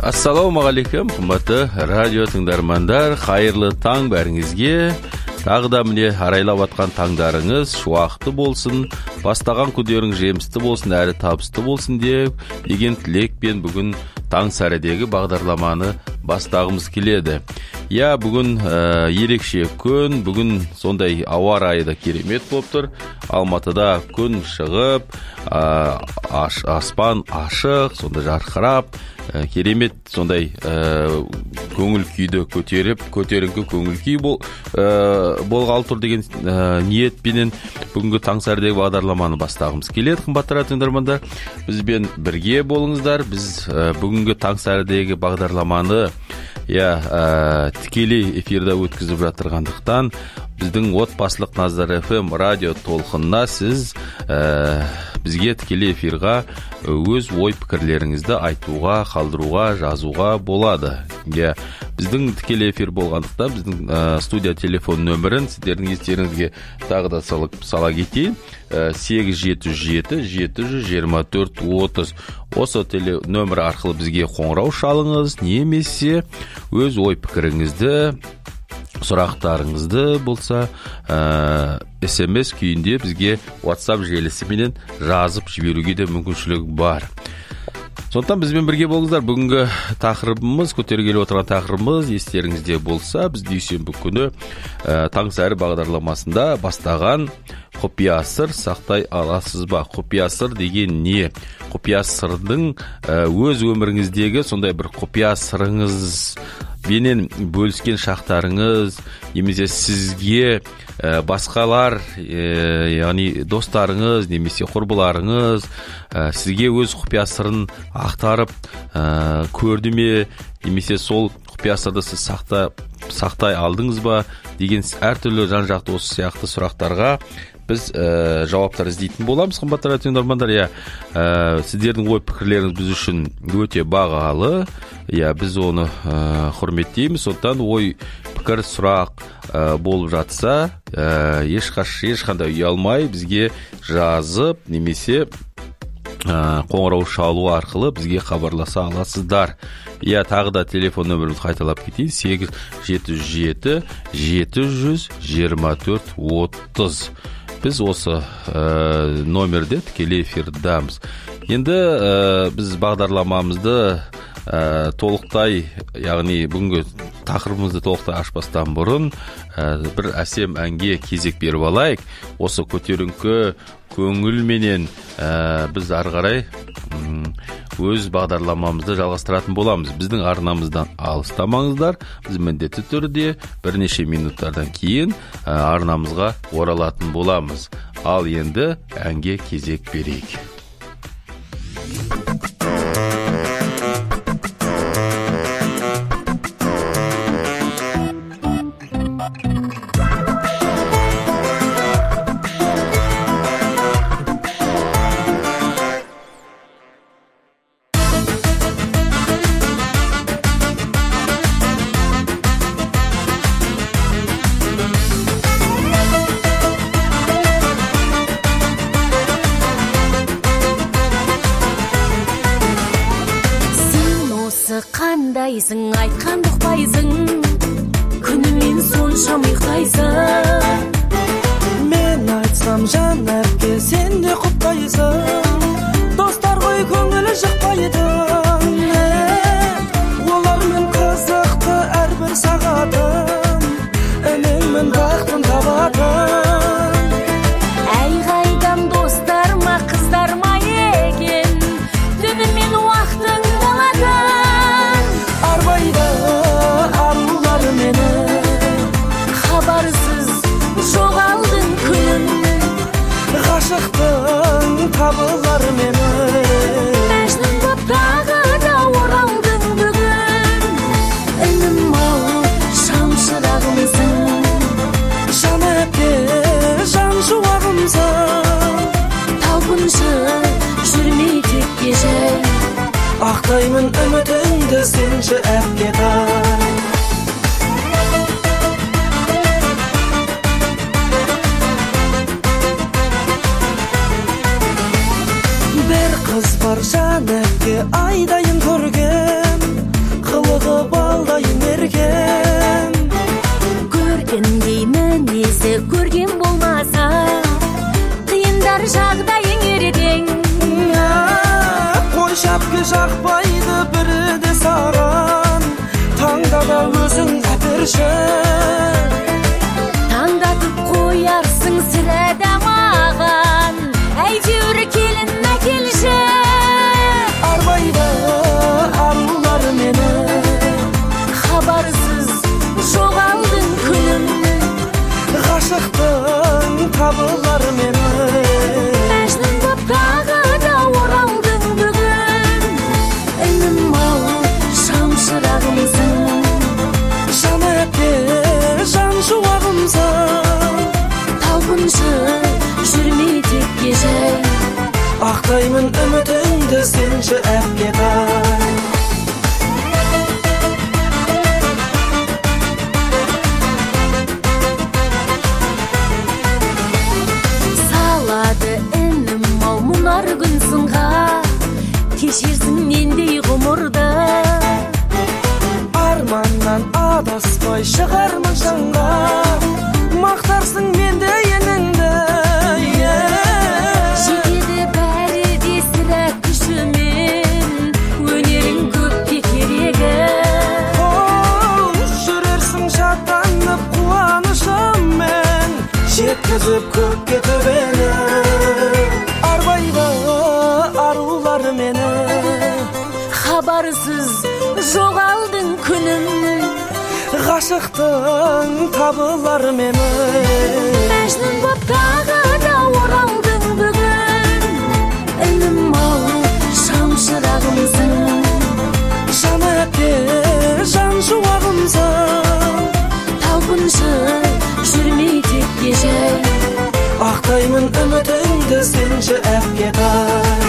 Ассалаумағалейкум, қымбатты радио тыңдармандар, қайырлы таң бәріңізге. Тағы да міне арайлап атқан таңдарыңыз шуақты болсын, бастаған күдерің жемісті болсын, әрі табысты болсын деген тілекпен бүгін таң сәрідегі бағдарламаны бастағымыз келеді. Я, бүгін ерекше күн, бүгін сондай ауа райы да керемет болып тұр. Алматыда күн шығып, аспан ашық, сонда жарқырап, керемет сондай көңіл күйді көтеріңкі көңіл күй болғалы тұр деген ниетпенен бүгінгі таң сәрідегі бағдарламаны бастағымыз келеді. Қымбатты тыңдармандар, бізбен бірге болыңыздар. Біз бүгінгі таң сәрідегі бағдарламаны тікелей эфирда өткізіп жатырғандықтан біздің отбасылық Назар FM радио толқынына сіз бізге тікелей эфирға өз ой пікірлеріңізді айтуға, қалдыруға, жазуға болады. Біздің тікелей эфир болғандықтан біздің студия телефон нөмірін сіздердің естеріңізге тағы да сала кетейін. 877-724-30. Осы нөмір арқылы бізге қоңырау шалыңыз, немесе өз ой пікіріңізді, сұрақтарыңызды болса SMS күйінде бізге WhatsApp желісіменен жазып жіберуге де мүмкіншілік бар. Сондықтан бізбен бірге болыңыздар. Бүгінгі тақырыбымыз, көтергелі отырған тақырыбымыз естеріңізде болса, біз дүйсенбі күні таң сәрі бағдарламасында бастаған құпия сыр сақтай аласыз ба? Құпия сыр деген не? Құпия сырдың өз өміріңіздегі сондай бір құпия сырыңыз бенен бөліскен шақтарыңыз, немесе сізге басқалар, яғни достарыңыз, немесе құрбыларыңыз сізге өз құпия сырын ақтарып көрді ме, немесе сол құпия сырды сіз сақтай алдыңыз ба деген әртүрлі жан-жақты осы сияқты сұрақтарға біз жауаптар іздейтін боламыз. Қымбатты тыңдармандар, сіздердің ой пікірлеріңіз біз үшін өте бағалы. Біз оны құрметтейміз. Сондықтан ой пікір сұрақ болып жатса, ешқандай ұялмай бізге жазып, немесе қоңырау шалу арқылы бізге хабарласа аласыздар. Тағы да телефон нөмірімізді қайталап кетейін. 877-724-30. Біз осы номерде тікелей эфирдамыз. Енді біз бағдарламамызды толықтай, яғни бүгінгі тақырыбымызды толықтай ашпастан бұрын бір әсем әнге кезек беріп алайық. Осы көтеріңкі көңілменен біз ары қарай өз бағдарламамызды жалғастыратын боламыз. Біздің арнамыздан алыстамаңыздар. Біз міндетті түрде бірнеше минуттардан кейін арнамызға оралатын боламыз. Ал енді әнге кезек берейік. Айтқан ұқпайсың, күнімен сонша миықтайсың. Мен айтсам жан әпке, сен де құптайсың. Достар ғой көңілі жықпайдың. Олармен қызықты әрбір сағатым, ініңмен бақытын табатын. Әй қайдам достар ма, қыздар ма екен, түнімен уақытың болатын. Арулар мені хабарсыз жоғалдың күнін, ғашықтың табылар мені мәжнүн боп тағы да оралдың бүгін. Інім-ау, шамшырағымсың, жан әпке, жан шуағымсың. талпыншы жүрмей текке жай, ақтаймын үмітіңді сенші әпкетай. Бір қыз бар жан әпке, айдайын көрген, Өзге жақпайды бірде саған, таңда да өзің әперші. Таңдатып қоярсың сірәді маған, әйтеуір келін әкелші. Арбайды арулар мені, Хабарсыз жоғалдың күнім, ғашықтың табылар мені. Мәжнүн боп тағы да оралдың бүгін. Інім-ау, шамшырағымсың, Жан әпке, жан шуағымсың, талпыншы жүрмей текке жай. ақтаймын үмітіңді сенші әпкетай. Салады інім-ау мұнар күн сынға, кешерсің нендей ғұмырды. Арманнан адаспай шығармын шаңға, мақтарсың менде еніңді. Жетеді бәрі де сірә күшімен, өнерің көпке керегі. Жүрерсің шаттанып қуанышыммен, жеткізіп көкке төбені. Арбайды арулар мені, Хабарсыз жоғалдың күнім, ғашықтың табылар мені. Мәжнүн боп тағы да оралдың бүгін. Інім-ау, шамшырағымсың, Жан әпке, жан шуағымсың, талпыншы жүрмей текке жай. ақтаймын үмітіңді сенші әпкетай.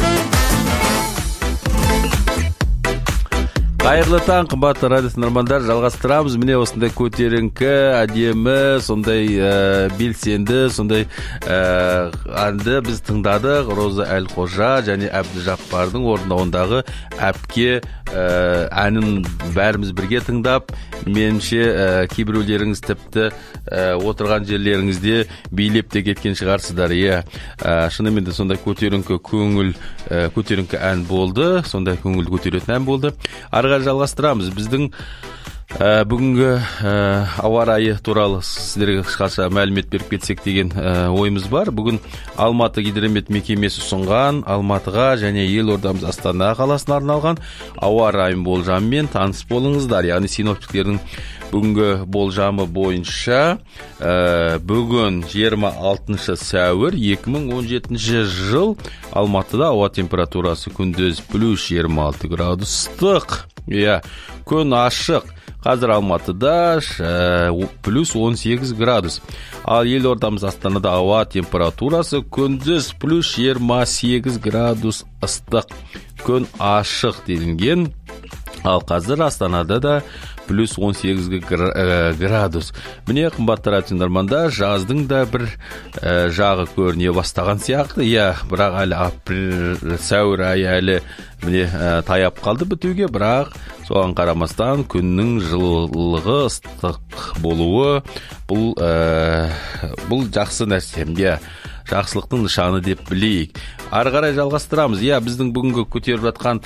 Қайырлы таң, қымбатты радио тыңдармандар, жалғастырамыз. Міне осындай көтеріңкі, әдемі, сондай белсенді, сондай әнді біз тыңдадық. Роза Әлқожа және Әбдіжаппардың орындауындағы әпке әнін бәріміз бірге тыңдап, меніңше кейбіреулеріңіз тіпті отырған жерлеріңізде билеп те кеткен шығарсыздар. Шынымен де сондай көтеріңкі көтеріңкі ән болды, сондай көңіл көтеретін ән болды. Арға жалғастырамыз. Біздің бүгінгі ауа райы туралы сіздерге қысқаша мәлімет беріп кетсек деген ойымыз бар. Бүгін Алматы гидромет мекемесі ұсынған Алматыға және елордамыз Астана қаласына арналған ауа райын болжамымен таныс болыңыздар. Яғни синоптиктердің бүгінгі болжамы бойынша бүгін 26 сәуір 2017 жыл Алматыда ауа температурасы күндіз плюс 26 градус ыстық. Күн ашық. Қазір Алматыда плюс 18 градус. Ал елордамыз Астанада ауа температурасы күндіз плюс 28 градус ыстық. Күн ашық делінген. Ал қазір Астанада да плюс 18 градус. Міне қымбатты радио тыңдармандар, жаздың да бір жағы көріне бастаған сияқты. Бірақ әлі сәуір айы әлі міне таяп қалды бітуге, бірақ соған қарамастан күннің жылылығы, ыстық болуы бұл жақсы нәрсе. Жақсылықтың нышаны деп білейік. Ары қарай жалғастырамыз. Біздің бүгінгі көтеріп жатқан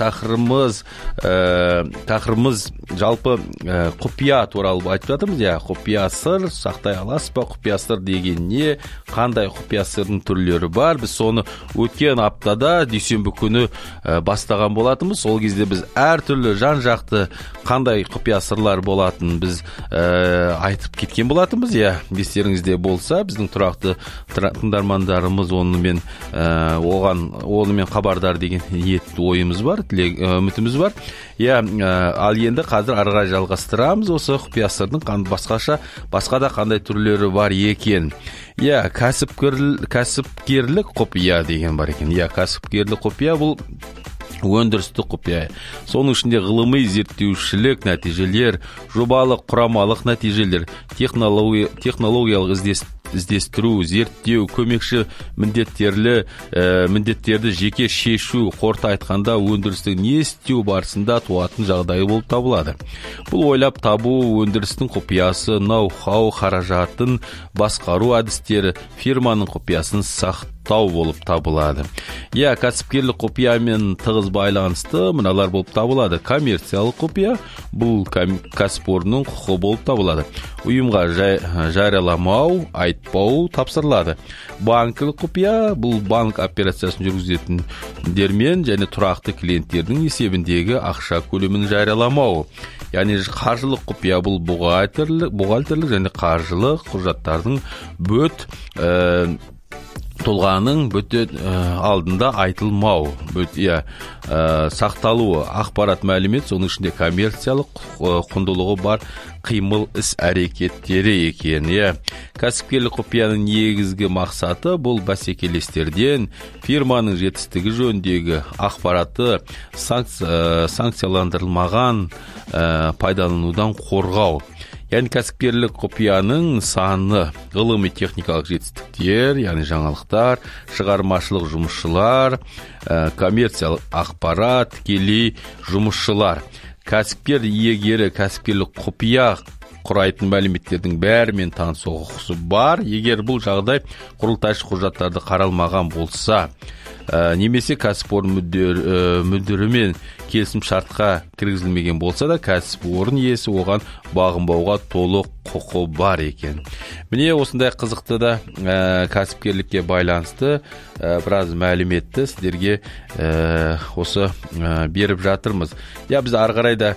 тақырыбымыз жалпы құпия туралы айтып жатырмыз. Құпия сыр, сақтай аласыз ба? Құпия сыр деген не? Қандай құпия сырдың түрлері бар? Біз соны өткен аптада дүйсенбі күні бастаған болатынбыз. Сол кезде біз әртүрлі жан-жақты қандай құпия сырлар болатынын біз айтып кеткен болатынбыз. Естеріңізде болса, біздің тұрақты тыңдармандарымыз онымен хабардар деген ниетті ойымыз бар, үмітіміз бар. Ал енді қазір арыға жалғастырамыз. Осы құпия сырдың басқа да қандай түрлері бар екен. Кәсіпкерлік құпия деген бар екен. Кәсіпкерлік құпия бұл өндірістік құпия. Соның ішінде ғылыми зерттеушілік нәтижелер, жобалық құрамалық нәтижелер, технологиялық іздестіру, зерттеу, көмекші міндеттерді жеке шешу, қорыта айтқанда өндірістің не істеу барысында туатын жағдайы болып табылады. Бұл ойлап табу өндірістің құпиясы, ноу-хау, қаражатын басқару әдістері, фирманың құпиясын сақтау сылтау болып табылады. Кәсіпкерлік құпиямен тығыз байланысты мыналар болып табылады. Коммерциялық құпия бұл кәсіпорынның құқы болып табылады. Ұйымға жарияламау, айтпау тапсырылады. Банкілік құпия бұл банк операциясын жүргізетіндермен және тұрақты клиенттердің есебіндегі ақша көлемін жарияламау. Яғни қаржылық құпия бұл бухгалтерлік және қаржылық құжаттардың тұлғаның алдында айтылмау, сақталуы, ақпарат мәлімет, соның ішінде коммерциялық құндылығы бар қимыл іс әрекеттері екен. Кәсіпкерлік құпияның негізгі мақсаты бұл бәсекелестерден фирманың жетістігі жөніндегі ақпараты санкцияландырылмаған пайдаланудан қорғау. Яғни кәсіпкерлік құпияның саны ғылыми техникалық жетістіктер, яғни жаңалықтар, шығармашылық жұмысшылар, коммерциялық ақпарат, тікелей жұмысшылар. Кәсіпкер иегері кәсіпкерлік құпия құрайтын мәліметтердің бәрімен танысу құқысы бар. Егер бұл жағдай құрылтайшы құжаттарды қаралмаған болса, немесе кәсіпорын мүдірімен келісім шартқа кіргізілмеген болса да, кәсіпорын иесі оған бағынбауға толық құқы бар екен. Міне осындай қызықты да кәсіпкерлікке байланысты біраз мәліметті сіздерге осы беріп жатырмыз. Біз ары қарай да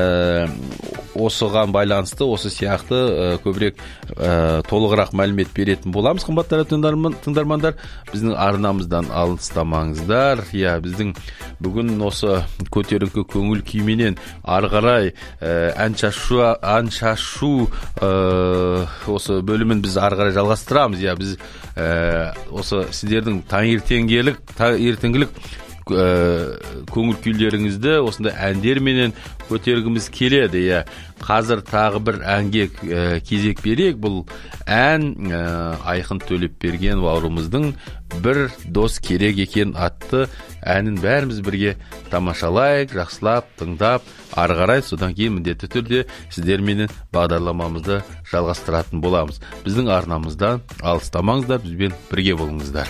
осыған байланысты осы сияқты көбірек толығырақ мәлімет беретін боламыз. Қымбатты тыңдармандар, біздің арнамыздан алыстамаңыздар. Біздің бүгін осы көтеріңкі көңіл күйменен ары қарай ән шашу осы бөлімін біз ары қарай жалғастырамыз. Біз осы сіздердің ертеңгілік көңіл күйлеріңізді осындай әндерменен көтергіміз келеді. Қазір тағы бір әнге кезек берейік. Бұл ән Айқын Төлепберген бауырымыздың «Бір дос керек екен» атты әнін бәріміз бірге тамашалайық, жақсылап, тыңдап, ары қарай содан кейін міндетті түрде сіздерменен бағдарламамызды жалғастыратын боламыз. Біздің арнамыздан алыстамаңыздар, бізбен бірге болыңыздар.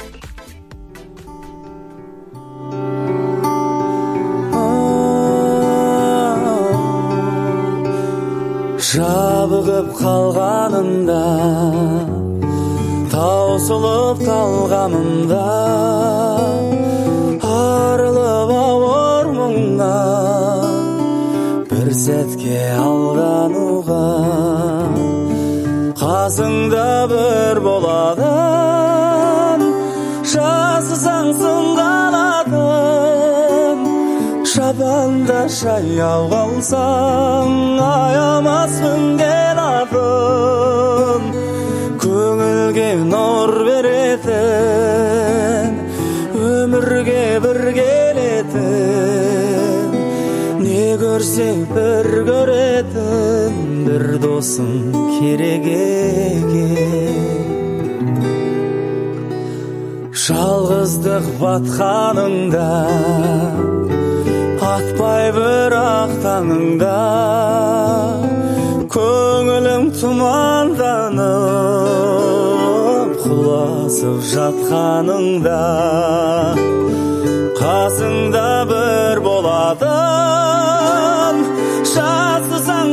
Жабығып қалғанымда, таусылып қалғанымда, арылып ауыр мұңна, бір сәтке алдануға, қасыңда бір боладың, жасысаң сынғалатын, шабанда шаяу қалсаң, аямаспын келатын, көңілге нұр беретін, өмірге бір келетін, не көрсе бір көретін, бір досың керек екен. Жалғыздық батқаныңда, атпай бірақ таңыңда, көңілім тұманданып, құласып жатқаныңда, қасыңда бір боладың, жасысаң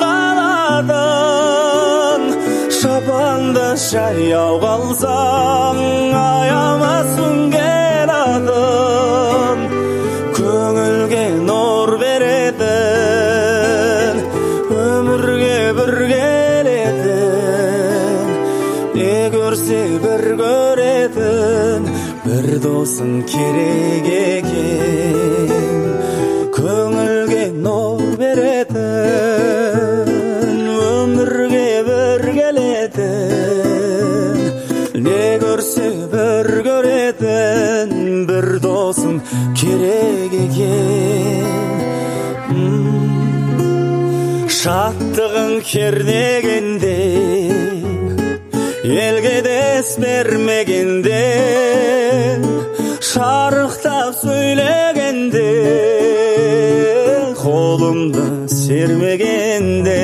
сыңғаладың, шапанда жаяу қалсаң, аямаспын келатын, көңілге нұр беретін, өмірге бір келетін, не көрсе бір көретін, бір досың керек екен, көңілге нұр беретін, өмірге бір келетін, не көрсе бір көретін, бір досың керек екен. Шаттығың кернегенде, елге дес бермегенде, шарықтап сөйлегенде, қолымды сермегенде,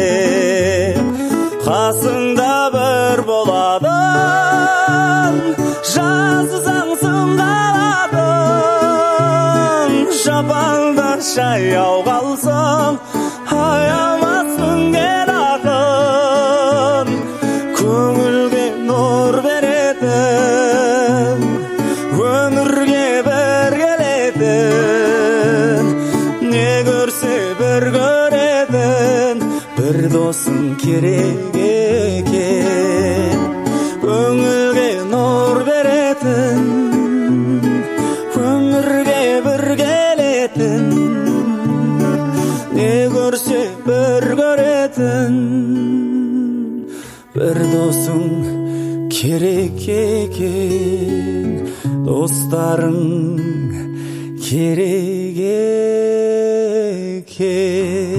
қасыңда бір боладың, жаз жаяу қалсаң аямаспын мен ақын көңілге нұр беретін өмірге бір келетін не көрсе бір көретін бір досың керек екен көңілге нұр беретін өмірге бір келетін не көрсе бір көретін бір досың керек екен достарың керек екен.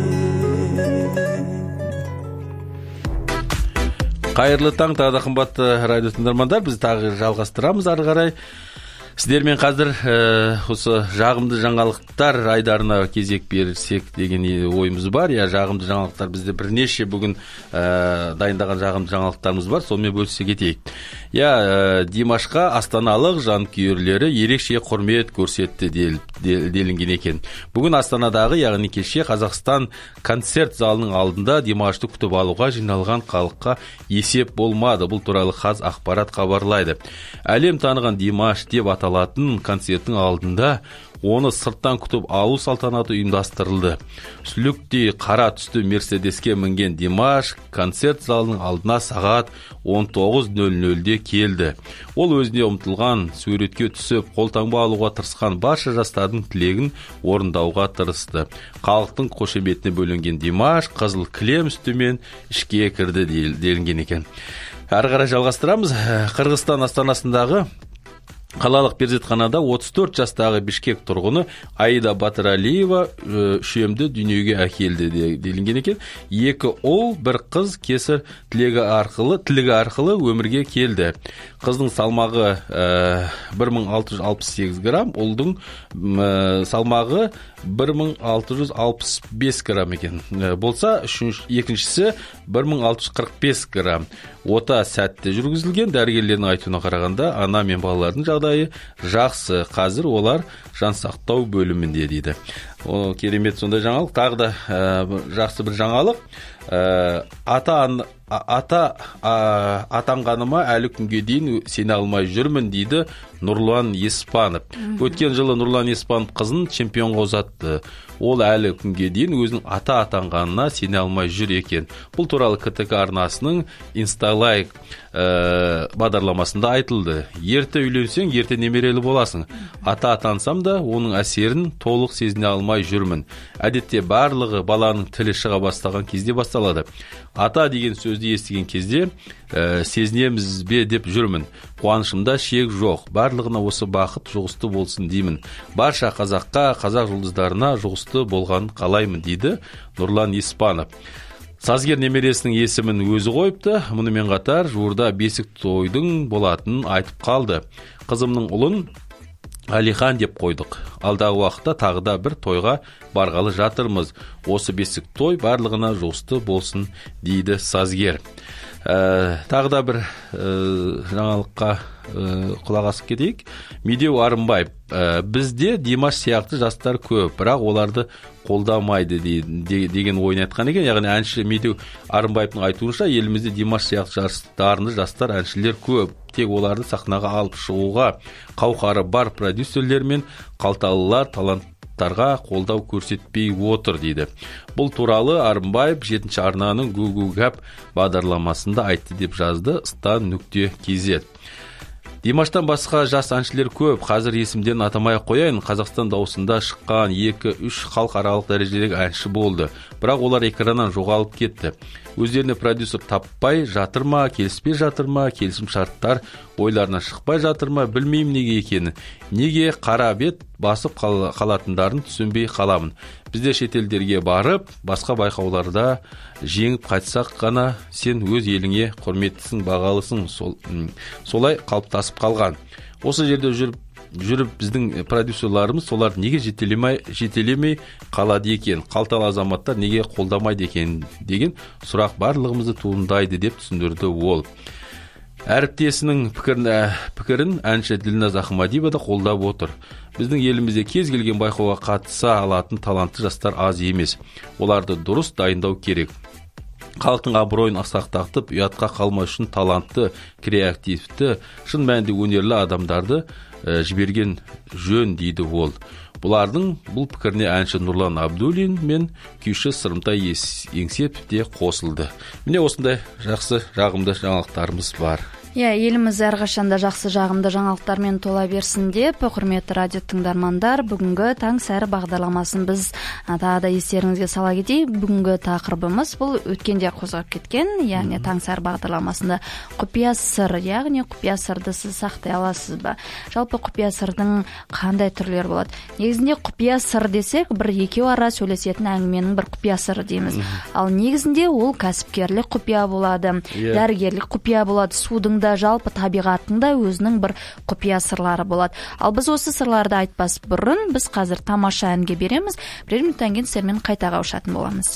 Қайырлы таң, тағы да қымбатты радио тыңдармандар, біз тағы жалғастырамыз ары қарай. Сіздермен қазір осы жағымды жаңалықтар айдарына кезек берсек деген ойымыз бар. Жағымды жаңалықтар бізде бірнеше бүгін дайындаған жағымды жаңалықтарымыз бар, сонымен бөлісе кетейік. Димашқа астаналық жанкүйерлері ерекше құрмет көрсетті делінген екен. Бүгін Астанадағы, яғни кеше Қазақстан концерт залының алдында Димашты күтіп алуға жиналған халыққа есеп болмады. Бұл туралы Қазақпарат хабарлайды. Әлем таныған Димаш деп аталатын концерттің алдында оны сырттан күтіп алу салтанаты ұйымдастырылды. Сүліктей қара түсті Мерседеске мінген Димаш концерт залының алдына сағат 19:00-де келді. Ол өзіне ұмтылған, суретке түсіп, қолтаңба алуға тырысқан барша жастардың тілегін орындауға тырысты. Халықтың қошеметіне бөленген Димаш қызыл кілем үстімен ішке кірді делінген екен. Ары қарай жалғастырамыз. Қырғызстан астанасындағы қалалық перзентханада 34 жастағы Бишкек тұрғыны Аида Батыралиева үшемді дүниеге әкелді делінген екен. 2 ұл, 1 қыз кесір тілігі арқылы өмірге келді. Қыздың салмағы 1668 грамм, ұлдың салмағы 1665 грамм екен. Болса, екіншісі 1645 грамм. Ота сәтті жүргізілген. Дәрігерлердің айтуына қарағанда, ана мен балалардың жағдайы жақсы. Қазір олар жансақтау бөлімінде дейді. Керемет сондай жаңалық. Тағы да жақсы бір жаңалық. Атанғаныма әлі күнге дейін сене алмай жүрмін дейді Нұрлан Еспанов. Өткен жылы Нұрлан Еспанов қызын чемпионға ұзатты. Ол әлі күнге дейін өзінің атанғанына сене алмай жүр екен. Бұл туралы КТК арнасының Инсталайк бағдарламасында айтылды. Ерте үйленсең, ерте немерелі боласың. Атансам да оның әсерін толық сезіне алмай жүрмін. Әдетте барлығы баланың тілі шыға бастаған кезде басталады. Ата деген сөзді естіген кезде сезінеміз бе деп жүрмін. Қуанышымда шек жоқ. Барлығына осы бақыт жұғысты болсын деймін. Барша қазаққа, қазақ жұлдыздарына жұғысты болғанын қалаймын дейді Нұрлан Еспанов. Сазгер немересінің есімін өзі қойыпты. Мұнымен қатар жуырда бесік тойдың болатынын айтып қалды. Қызымның ұлын Алихан деп қойдық. Алдағы уақытта тағы да бір тойға барғалы жатырмыз. Осы бесік той барлығына жұғысты болсын дейді сазгер. Тағы да бір жаңалыққа құлақ асып кетейік. Медеу Арынбаев. Бізде Димаш сияқты жастар көп, бірақ оларды қолдамайды деген ойын айтқан екен. Яғни әнші Медеу Арынбаевтың айтуынша, елімізде Димаш сияқты дарынды жастар әншілер көп. Тек оларды сахнаға алып шығуға қауқары бар продюсерлер мен қалталылар таланттарға қолдау көрсетпей отыр дейді. Бұл туралы Арынбаев 7-ші арнаның Гугугап бағдарламасында айтты деп жазды stan.kz. Димаштан басқа жас әншілер көп. Қазір есімдерін атамай қояйын. Қазақстан дауысында шыққан 2-3 халықаралық дәрежедегі әнші болды. Бірақ олар экраннан жоғалып кетті. Өздеріне продюсер таппай жатыр ма, келіспей жатыр ма, келісім шарттар ойларынан шықпай жатыр ма, білмеймін неге екені. Неге қара бет басып қалатындарын түсінбей қаламын. Бізде шетелдерге барып, басқа байқауларда жеңіп қайтсақ қана сен өз еліңе құрметтісің, бағалысың. Солай қалыптасып қалған. Осы жерде жүріп біздің продюсерларымыз солар неге жетелемей қалады екен, қалталы азаматтар неге қолдамайды екен деген сұрақ барлығымызды туындайды деп түсіндірді ол. Әріптесінің пікірін әнші Ділназ Ахмадиева да қолдап отыр. Біздің елімізде кез келген байқауға қатыса алатын талантты жастар аз емес. Оларды дұрыс дайындау керек. Халықтың абыройын асқақтатып, ұятқа қалмау үшін талантты, креативті, шын мәнінде өнерлі адамдарды жіберген жөн дейді ол. Бұл пікіріне әнші Нұрлан Абдуллин мен күйші Сырымтай Еңсепов те қосылды. Міне осындай жақсы жағымды жаңалықтарымыз бар. Еліміз әрқашанда жақсы жағымды жаңалықтармен тола берсін деп, құрметті радио тыңдармандар, бүгінгі таң сәрі бағдарламасын біз тағы да естеріңізге сала кетейік. Бүгінгі тақырыбымыз бұл өткенде қозғап кеткен, яғни таң сәрі бағдарламасында құпия сыр, яғни құпия сырды сіз сақтай аласыз ба? Жалпы құпия сырдың қандай түрлері болады? Негізінде құпия сыр десек, бір екеу ара сөйлесетін әңгіменің бір құпия сыры дейміз. Ал негізінде ол кәсіпкерлік құпия болады, дәрігерлік құпия болады, судың да жалпы табиғаттың да өзінің бір құпия сырлары болады. Ал біз осы сырларды айтпас бұрын біз қазір тамаша әнге береміз. Бірер минуттан кейін сіздермен қайта қауышатын боламыз.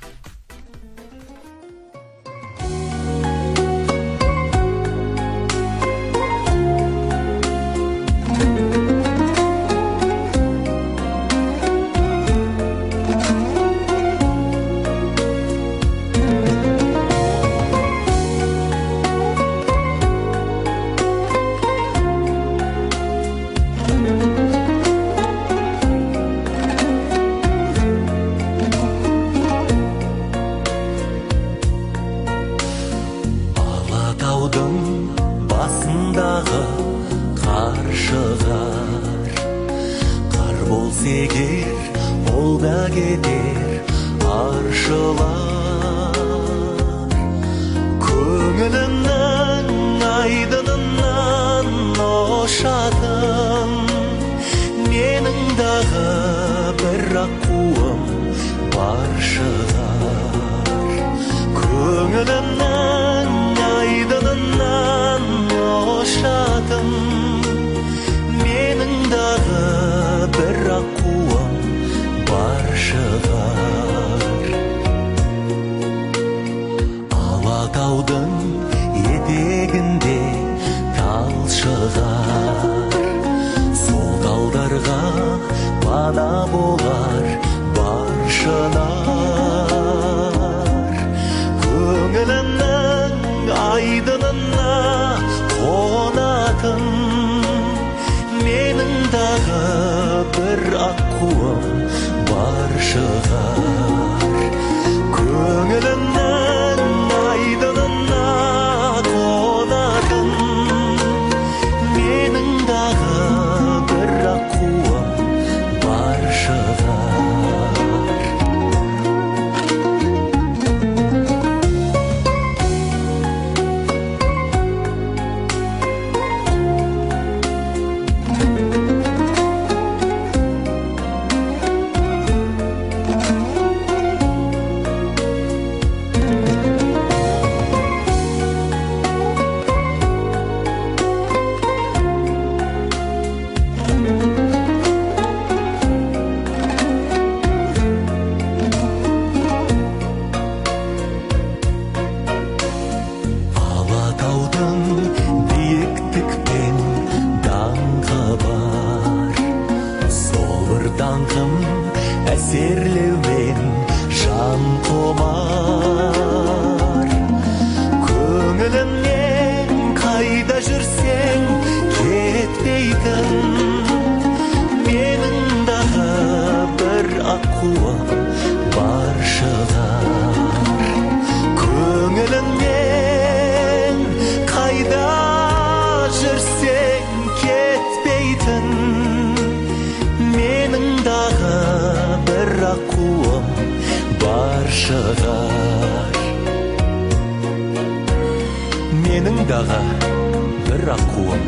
Менің дағы бір аққуым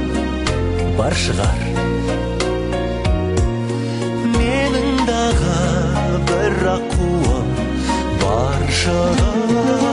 бар шығар. Менің дағы бір аққуым бар шығар.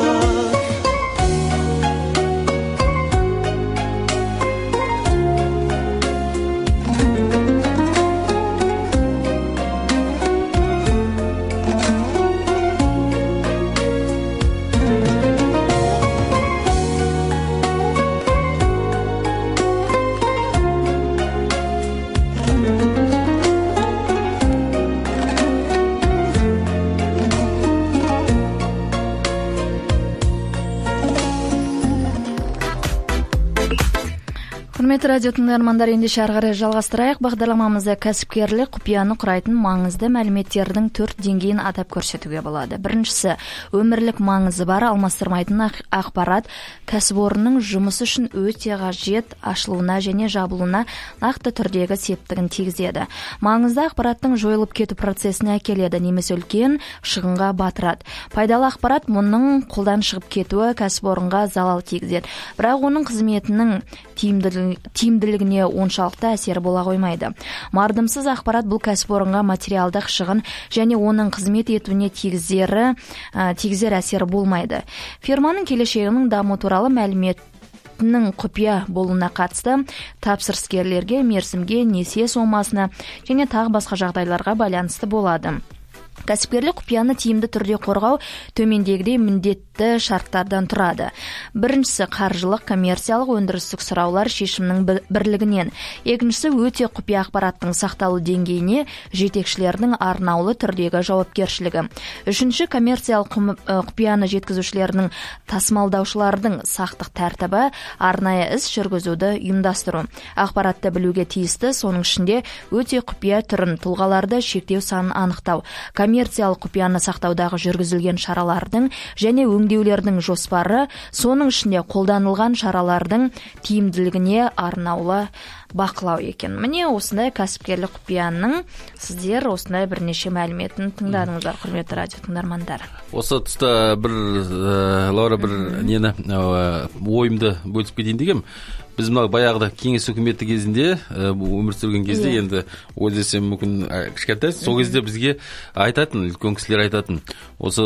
Құрметті радио тыңдармандар, ендеше ары қарай жалғастырайық. Бағдарламамызда кәсіпкерлік құпияны құрайтын маңызды мәліметтердің 4 деңгейін атап көрсетуге болады. Біріншісі, өмірлік маңызы бар алмастырмайтын ақпарат кәсіпорынның жұмысы үшін өте қажет, ашылуына және жабылуына нақты түрдегі септігін тигізеді. Маңызды ақпараттың жойылып кету процесіне әкеледі, немесе үлкен шығынға батырады. Пайдалы ақпарат мұның қолдан шығып кетуі кәсіпорынға залал тигізеді. Бірақ оның қызметінің тиімділігіне оншалықты әсері бола қоймайды. Мардымсыз ақпарат бұл кәсіпорынға материалдық шығын және оның қызмет етуіне тигізер әсері болмайды. Фирманың келешегінің даму туралы мәліметінің құпия болуына қатысты тапсырыскерлерге, мерзімге, несие сомасына және тағы басқа жағдайларға байланысты болады. Кәсіпкерлік құпияны тиімді түрде қорғау төмендегідей міндетті шарттардан тұрады. Біріншісі, қаржылық, коммерциялық, өндірістік сұраулар шешімнің бірлігінен. Екіншісі, өте құпия ақпараттың сақталу деңгейіне жетекшілердің арнаулы түрдегі жауапкершілігі. Үшінші, коммерциялық құпияны жеткізушілердің, тасымалдаушылардың сақтық тәртібі, арнайы іс жүргізуді ұйымдастыру. Ақпаратты білуге тиісті, соның ішінде өте құпия түрін, тұлғаларды шектеу санын анықтау. Коммерциялық құпияны сақтаудағы жүргізілген шаралардың және өңдеулердің жоспары, соның ішінде қолданылған шаралардың тиімділігіне арнаулы бақылау екен. Міне осындай кәсіпкерлік құпияның сіздер осындай бірнеше мәліметін тыңдадыңыздар, құрметті радио тыңдармандар. Осы тұста Лаура бір нені ойымды бөлісіп кетейін дегем. Біз мына баяғыда кеңес үкіметі кезінде өмір сүрген кезде енді ойласам мүмкін кішкентай, сол кезде бізге айтатын, үлкен кісілер айтатын, осы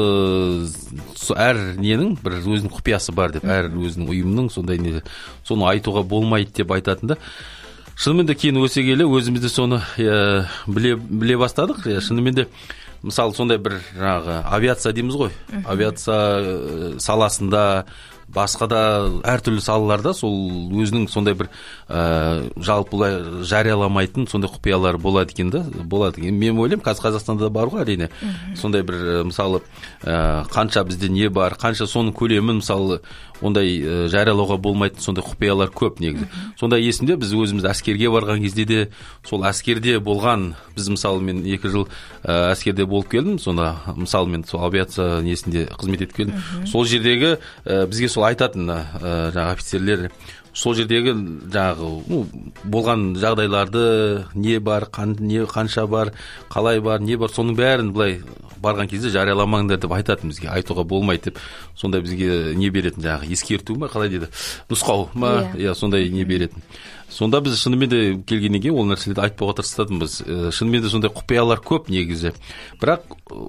әр ненің бір өзінің құпиясы бар деп, әр өзінің ұйымның сондай не, соны айтуға болмайды деп айтатын да. Шынымен де кейін өсе келе өзімізде соны біле бастадық. Шынымен де мысалы сондай бір авиация дейміз ғой. Авиация саласында, басқа да әртүрлі салаларда сол өзінің сондай бір жалпылай жарияламайтын сондай құпиялар болады екен да, болады екен. Мен ойлаймын, қазір Қазақстанда бар ғой әрине. Сондай бір мысалы қанша бізде не бар, қанша соның көлемін мысалы ондай жариялауға болмайтын сондай құпиялар көп негізі. Сонда есімде біз өзіміз әскерге барған кезде де сол әскерде болған, біз мысалы мен 2 жыл әскерде болып келдім, сонда мысалы мен сол авиация несінде қызмет етіп келдім. Сол жердегі бізге сол айтатын жаңағы офицерлер, сол жердегі жаңағы болған жағдайларды, не бар, қанша бар, қалай бар, не бар, соның бәрін былай барған кезде жарияламаңдар деп айтатын бізге, айтуға болмайды деп. Сондай бізге не беретін, жаңағы ескерту ма, қалай дейді, нұсқау ма, сондай не беретін. Сонда біз шынымен де келгеннен кейін ол нәрселерді айтпауға тырысатынбыз. Шынымен де сондай құпиялар көп негізі. Бірақ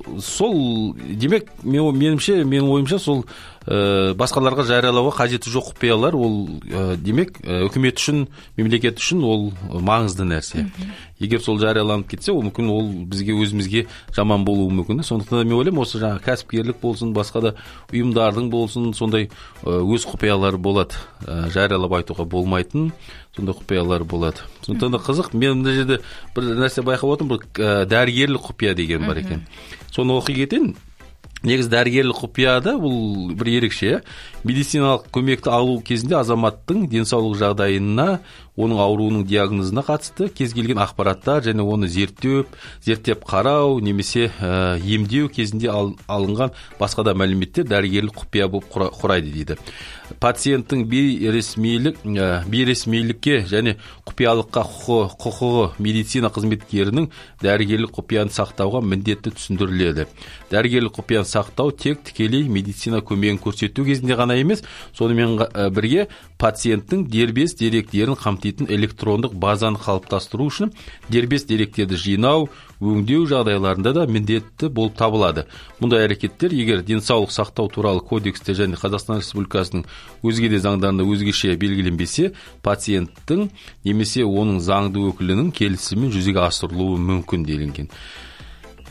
сол демек менің ойымша сол басқаларға жариялауға қажеті жоқ құпиялар, ол демек үкімет үшін, мемлекет үшін ол маңызды нәрсе. Егер сол жарияланып кетсе, ол мүмкін ол бізге өзімізге жаман болуы мүмкін. Сондықтан мен ойлаймын, осы жаңа кәсіпкерлік болсын, басқа да ұйымдардың болсын, сондай өз құпиялары болады. Жариялап айтуға болмайтын сондай құпиялар болады. Сондықтан да қызық, мен мына жерде бір нәрсе байқап отырмын, бір дәрігерлік құпия деген бар екен. Соны оқи кетейін. Негізі дәрігерлік құпияда бұл бір ерекше. Медициналық көмекті алу кезінде азаматтың денсаулық жағдайына, оның ауруының диагнозына қатысты кез келген ақпараттар және оны зерттеп қарау немесе емдеу кезінде алынған басқа да мәліметтер дәрігерлік құпия болып құрайды дейді. Пациенттің бейресмейлікке және құпиялыққа құқығы медицина қызметкерінің дәрігерлік құпияны сақтауға міндетті түсіндіріледі. Дәрігерлік құпияны сақтау тек тікелей медицина көмегін көрсету кезінде ғана емес, сонымен бірге пациенттің дербес деректерін қамтитын электрондық базаны қалыптастыру үшін дербес деректерді жинау, өңдеу жағдайларында да міндетті болып табылады. Мұндай әрекеттер егер денсаулық сақтау туралы кодексте және Қазақстан Республикасының өзге де заңдарында өзгеше белгіленбесе, пациенттің немесе оның заңды өкілінің келісімімен жүзеге асырылуы мүмкін делінген.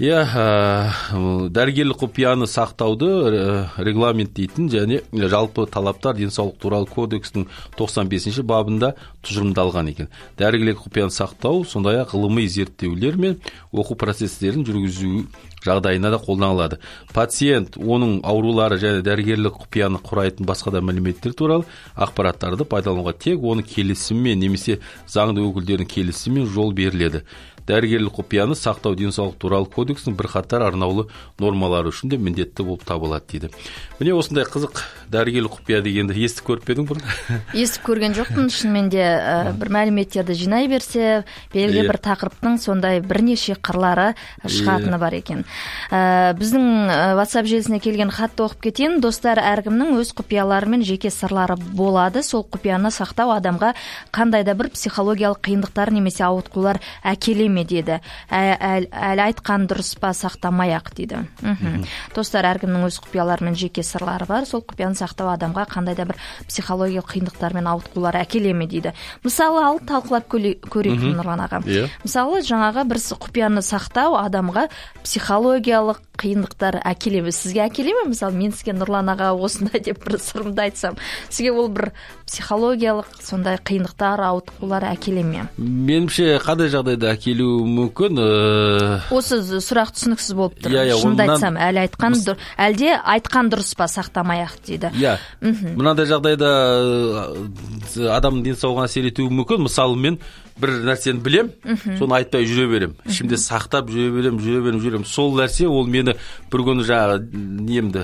Дәрігерлік құпияны сақтауды регламенттейтін және жалпы талаптар денсаулық туралы кодекстің 95-ші бабында тұжырымдалған екен. Дәрігерлік құпияны сақтау сондай-ақ ғылыми зерттеулер мен оқу процесстерін жүргізу жағдайына да қолданылады. Пациент, оның аурулары және дәрігерлік құпияны құрайтын басқа да мәліметтер туралы ақпараттарды пайдалануға тек оның келісімімен немесе заңды өкілдерінің келісімімен жол беріледі. Дәрігерлік құпияны сақтау денсаулық туралы кодекстің бірқатар арнаулы нормалары үшін де міндетті болып табылады дейді. Міне осындай қызық дәрігерлік құпия дегенді естіп көріп пе едің бұрын? Естіп көрген жоқпын. Шынымен де бір мәліметтерді жинай берсе, белгілі бір тақырыптың сондай бірнеше қырлары шығатыны бар екен. Біздің WhatsApp желісіне келген хатты оқып кетейін. Достар, әркімнің өз құпиялары мен жеке сырлары болады. Сол құпияны сақтау адамға қандай да бір психологиялық қиындықтар немесе ауытқулар әкеле ме деді. Әлі айтқан дұрыс па, сақтамай-ақ дейді. Достар, әркімнің өз құпиялары мен жеке сырлары бар. Сол құпияны сақтау адамға қандай да бір психологиялық қиындықтар мен ауытқулар әкеле ме дейді. Мысалы, алып талқылап көрейік Нұрлан аға. Мысалы, жаңағы бір құпияны сақтау адамға психологиялық қиындықтар әкеле ме? Сізге әкеле ме? Мысалы, мен сізге Нұрлан аға осындай деп бір сырымды айтсам, сізге ол бір психологиялық сондай қиындықтар, ауытқулар әкеле ме? Меніңше қандай жағдайда әкелуі мүмкін? Осы сұрақ түсініксіз болып тұр. Шынымды айтсам, әлде айтқан дұрыс па, сақтамай-ақ дейді. Мынандай жағдайда адамның денсаулығына әсер етуі мүмкін. Мысалы, мен бір нәрсені білем, соны айтпай жүре берем. Ішімде сақтап жүре берем. Сол нәрсе ол мені бір күні немді,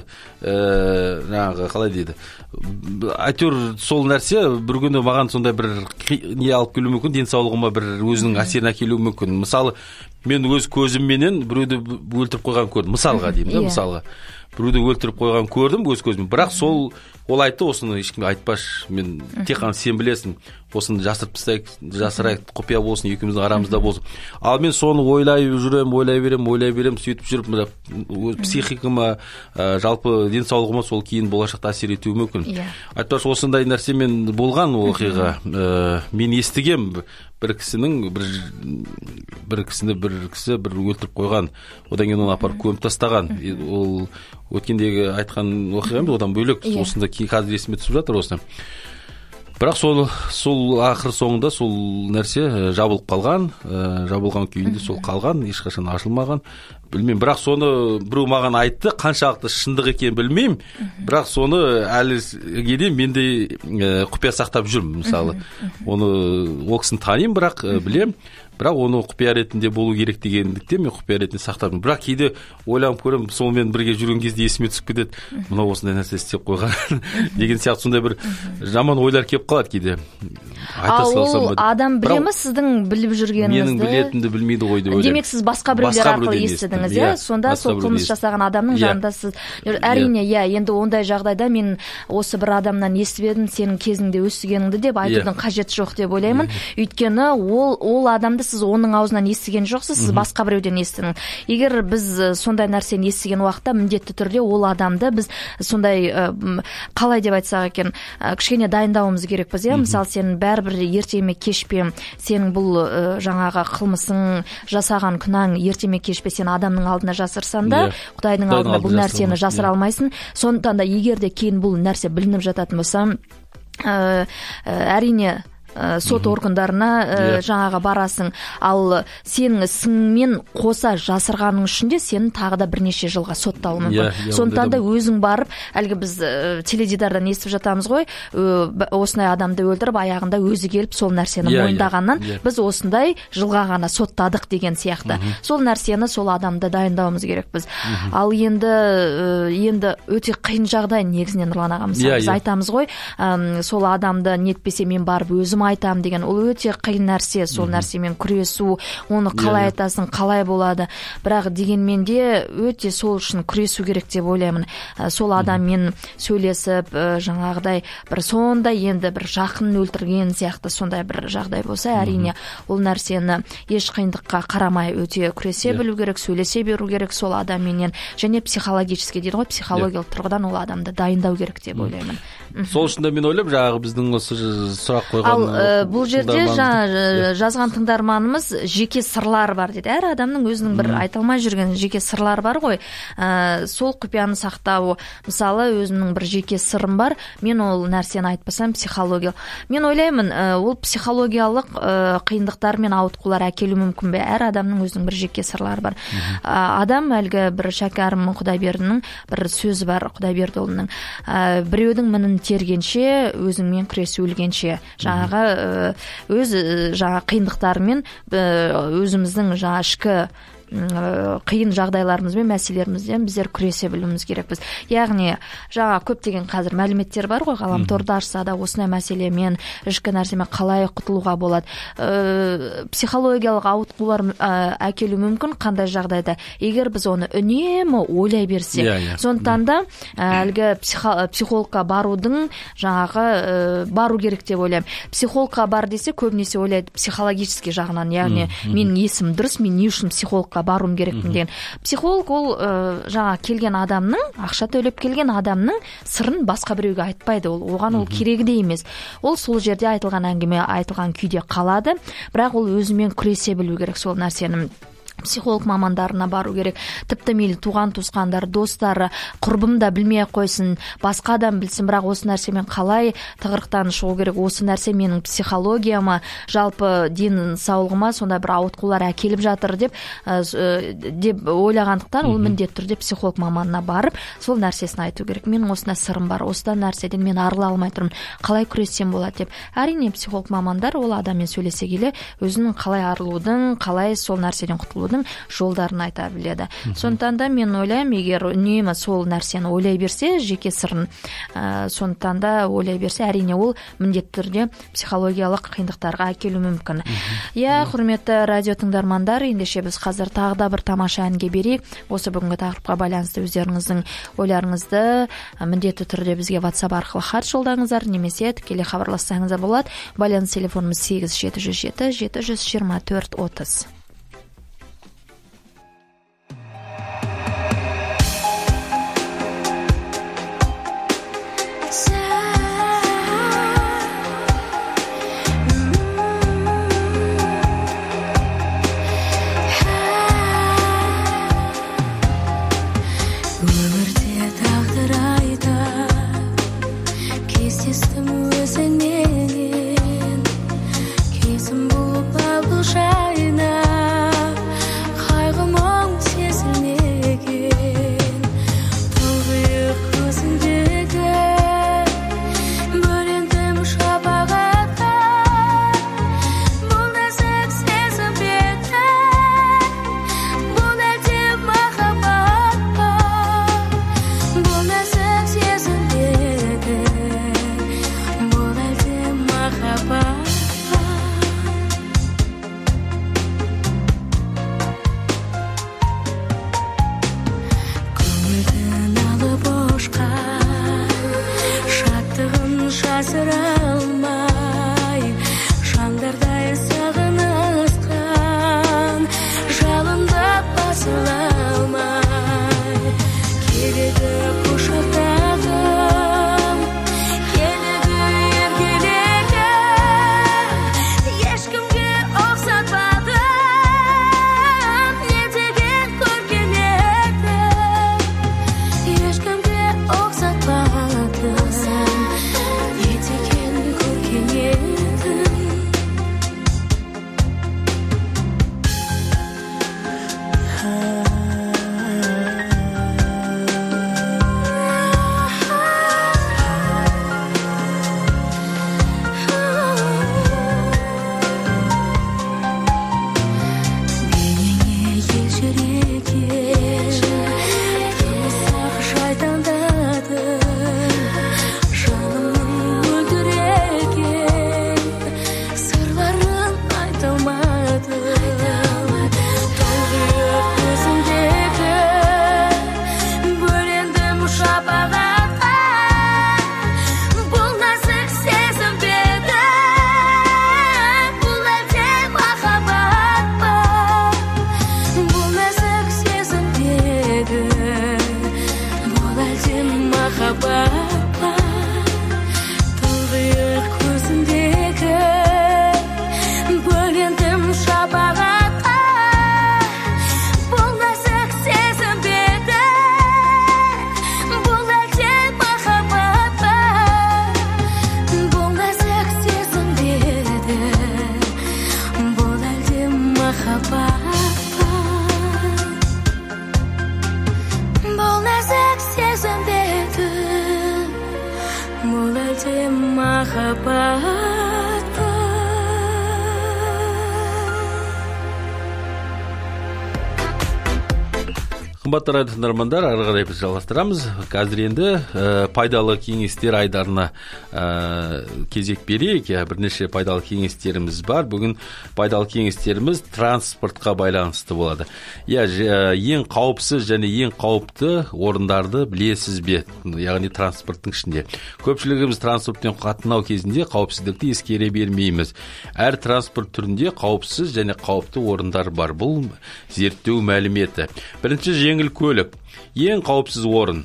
қалай дейді. Әйтеуір сол нәрсе бір күні маған сондай бір не алып келуі мүмкін, денсаулығыма бір өзінің әсерін әкелуі мүмкін. Мысалы, мен өз көзімменен біреуді өлтіріп қойған көрдім. Мысалға деймін, мысалға. Біреуді өлтіріп қойған көрдім өз көзіммен. Бірақ ол айтты, осыны ешкімге айтпашы, мен тек қана сен білесің, осыны жасырып тастайық, жасырайық, құпия болсын, екеуміздің арамызда болсын. Ал мен соны ойлай берем, сөйтіп жүріп, психикама, жалпы денсаулығыма сол кейін болашақта әсер етуі мүмкін. Айтпақшы, осындай нәрсемен болған оқиға. Мен естігем, бір кісі өлтіріп қойған, одан кейін оны апарып көміп тастаған. Ол өткендегі айтқан оқиғам, одан бөлек, осында қазір есіме түсіп жатыр осыны. Бірақ сол ақыр соңында сол нәрсе жабылып жабылған күйінде сол қалған, ешқашан ашылмаған. Білмеймін, бірақ соны біреу маған айтты, қаншалықты шындық екенін білмеймін, бірақ соны әліге дейін мен де құпия сақтап жүрмін, мысалы. Ол кісіні танимын, бірақ білем, бірақ оны құпия ретінде болу керек дегендіктен мен құпия ретінде сақтадым. Бірақ кейде ойланып көремін, сонымен бірге жүрген кезде есіме түсіп кетеді, мынау осындай нәрсе істеп қойған деген сияқты сондай бір жаман ойлар келіп қалады кейде. Ол адам біле ме сіздің біліп жүргеніңізді? Менің білетінді білмейді ғой деп ойлаймын. Демек, сіз басқа біреулер арқылы естідіңіз, иә? Сонда сол қылмыс жасаған адамның жанында сіз, әрине, енді ондай жағдайда мен осы бір адамнан естіп едім, сенің кезіңде өсігеніңді деп айтудың қажеті жоқ деп ойлаймын. Өйткені ол адамды сіз оның аузынан естіген жоқсыз, сіз басқа біреуден естідіңіз. Егер біз сондай нәрсені естіген уақытта міндетті түрде ол адамды біз сондай қалай деп айтсақ екен, кішкене дайындауымыз керекпіз, иә? Мысалы, сен бәрібір ертеме кешпе, сенің бұл жаңағы қылмысың, жасаған күнәң ертеме кешпе сен адамның алдына жасырсан да, Құдайдың алдына бұл нәрсені жасыра алмайсың. Сондықтан да егер де кейін бұл нәрсе білініп жататын болса, әрине сот органдарына жаңаға барасың, ал сенің ісіңмен қоса жасырғаның үшін де сенің тағы да бірнеше жылға сотталуы мүмкін. Сондықтан да өзің барып, әлгі біз теледидардан естіп жатамыз ғой, осындай адамды өлтіріп, аяғында өзі келіп сол нәрсені мойындағаннан біз осындай жылға ғана соттадық деген сияқты. Сол нәрсені, сол адамды дайындауымыз керекпіз. Ал енді өте қиын жағдай негізінен Нұрлан ағамыз, біз айтамыз ғой, сол адамды нетпесе мен барып өзім айтам деген, ол өте қиын нәрсе, сол нәрсемен күресу, оны қалай айтасың, қалай болады. Бірақ дегенмен де өте сол үшін күресу керек деп ойлаймын. Сол адаммен сөйлесіп, жаңағыдай бір сондай енді бір жақын өлтірген сияқты сондай бір жағдай болса, әрине ол нәрсені еш қиындыққа қарамай өте күресе білу керек, сөйлесе беру керек сол адамменен, және психологически дейді ғой, психологиялық тұрғыдан ол адамды дайындау керек деп ойлаймын. Сол үшін де мен ойлап, жаңағы біздің осы сұрақ қойған бұл жерде жазған тыңдарманымыз жеке сырлар бар дейді. Әр адамның өзінің бір айта алмай жүрген жеке сырлары бар ғой. Сол құпияны сақтау, мысалы өзімнің бір жеке сырым бар, мен ол нәрсені айтпасам психология. Мен ойлаймын, ол психологиялық қиындықтар мен ауытқулар әкелуі мүмкін бе? Әр адамның өзінің бір жеке сырлары бар. Адам әлгі бір Шәкәрім Құдайбердінің бір сөзі бар, Құдайбердіұлының. Біреудің мінін тергенше, өзіңмен күресу өлгенше. Жаңағы қиындықтарымен өзіміздің ішкі қиын жағдайларымызбен, мәселелерімізден біздер күресе білуіміз керекпіз. Яғни, көптеген қазір мәліметтер бар ғой, ғаламторда ашса да осындай мәселемен, ішкі нәрсемен қалай құтылуға болады. Психологиялық ауытқулар әкелу мүмкін қандай жағдайда, егер біз оны үнемі ойлай берсек. Сондықтан да әлгі психологқа барудың бару керек деп ойлаймын. Психологқа бар десе, көбінесе ойлайды психологический жағынан, яғни менің есім дұрыс, мен не үшін психологқа баруым керекпін деген. Психолог ол келген адамның, ақша төлеп келген адамның сырын басқа біреуге айтпайды. Оған ол керегі де емес. Ол сол жерде айтылған әңгіме, айтылған күйде қалады, бірақ ол өзімен күресе білу керек сол нәрсенің. Психолог мамандарына бару керек. Тіпті мейлі туған туысқандар, достары, құрбым да білмей қойсын, басқа адам білсін, бірақ осы нәрсемен қалай тығырықтан шығу керек, осы нәрсе менің психологияма, жалпы денсаулығыма сонда бір ауытқулар әкеліп жатыр деп ойлағандықтан ол міндетті түрде психолог маманына барып, сол нәрсесін айту керек. Менің осындай сырым бар, осыдан нәрседен мен арыла алмай тұрмын, қалай күрессем болады деп. Әрине психолог мамандар ол адаммен сөйлесе келе өзінің қалай арылудың, қалай сол нәрседен құтылудың жолдарын айта біледі. Сондықтан да мен ойлаймын, егер үнемі сол нәрсені ойлай берсе, жеке сырын, сондықтан да ойлай берсе, әрине ол міндетті түрде психологиялық қиындықтарға әкелуі мүмкін. Құрметті радио тыңдармандар, ендеше біз қазір тағы да бір тамаша әнге берейік. Осы бүгінгі тақырыпқа байланысты өздеріңіздің ойларыңызды міндетті түрде бізге WhatsApp арқылы хат жолдаңыздар, немесе тікелей хабарлассаңыздар болады. Байланыс телефонымыз 8707 724 30. қабатқа. Қымбатты радио тыңдармандар, ары қарай біз жалғастырамыз. Қазір енді пайдалы кеңестер айдарына кезек берейік. Бірнеше пайдалы кеңестеріміз бар. Бүгін пайдалы кеңестеріміз транспортқа байланысты болады. Ең қауіпсіз және ең қауіпті орындарды білесіз бе? Яғни транспорттың ішінде. Көпшілігіміз транспортпен қатынау кезінде қауіпсіздікті ескере бермейміз. Әр транспорт түрінде қауіпсіз және қауіпті орындар бар. Бұл зерттеу мәліметі. Бірінші жеңіл көлік. Ең қауіпсіз орын,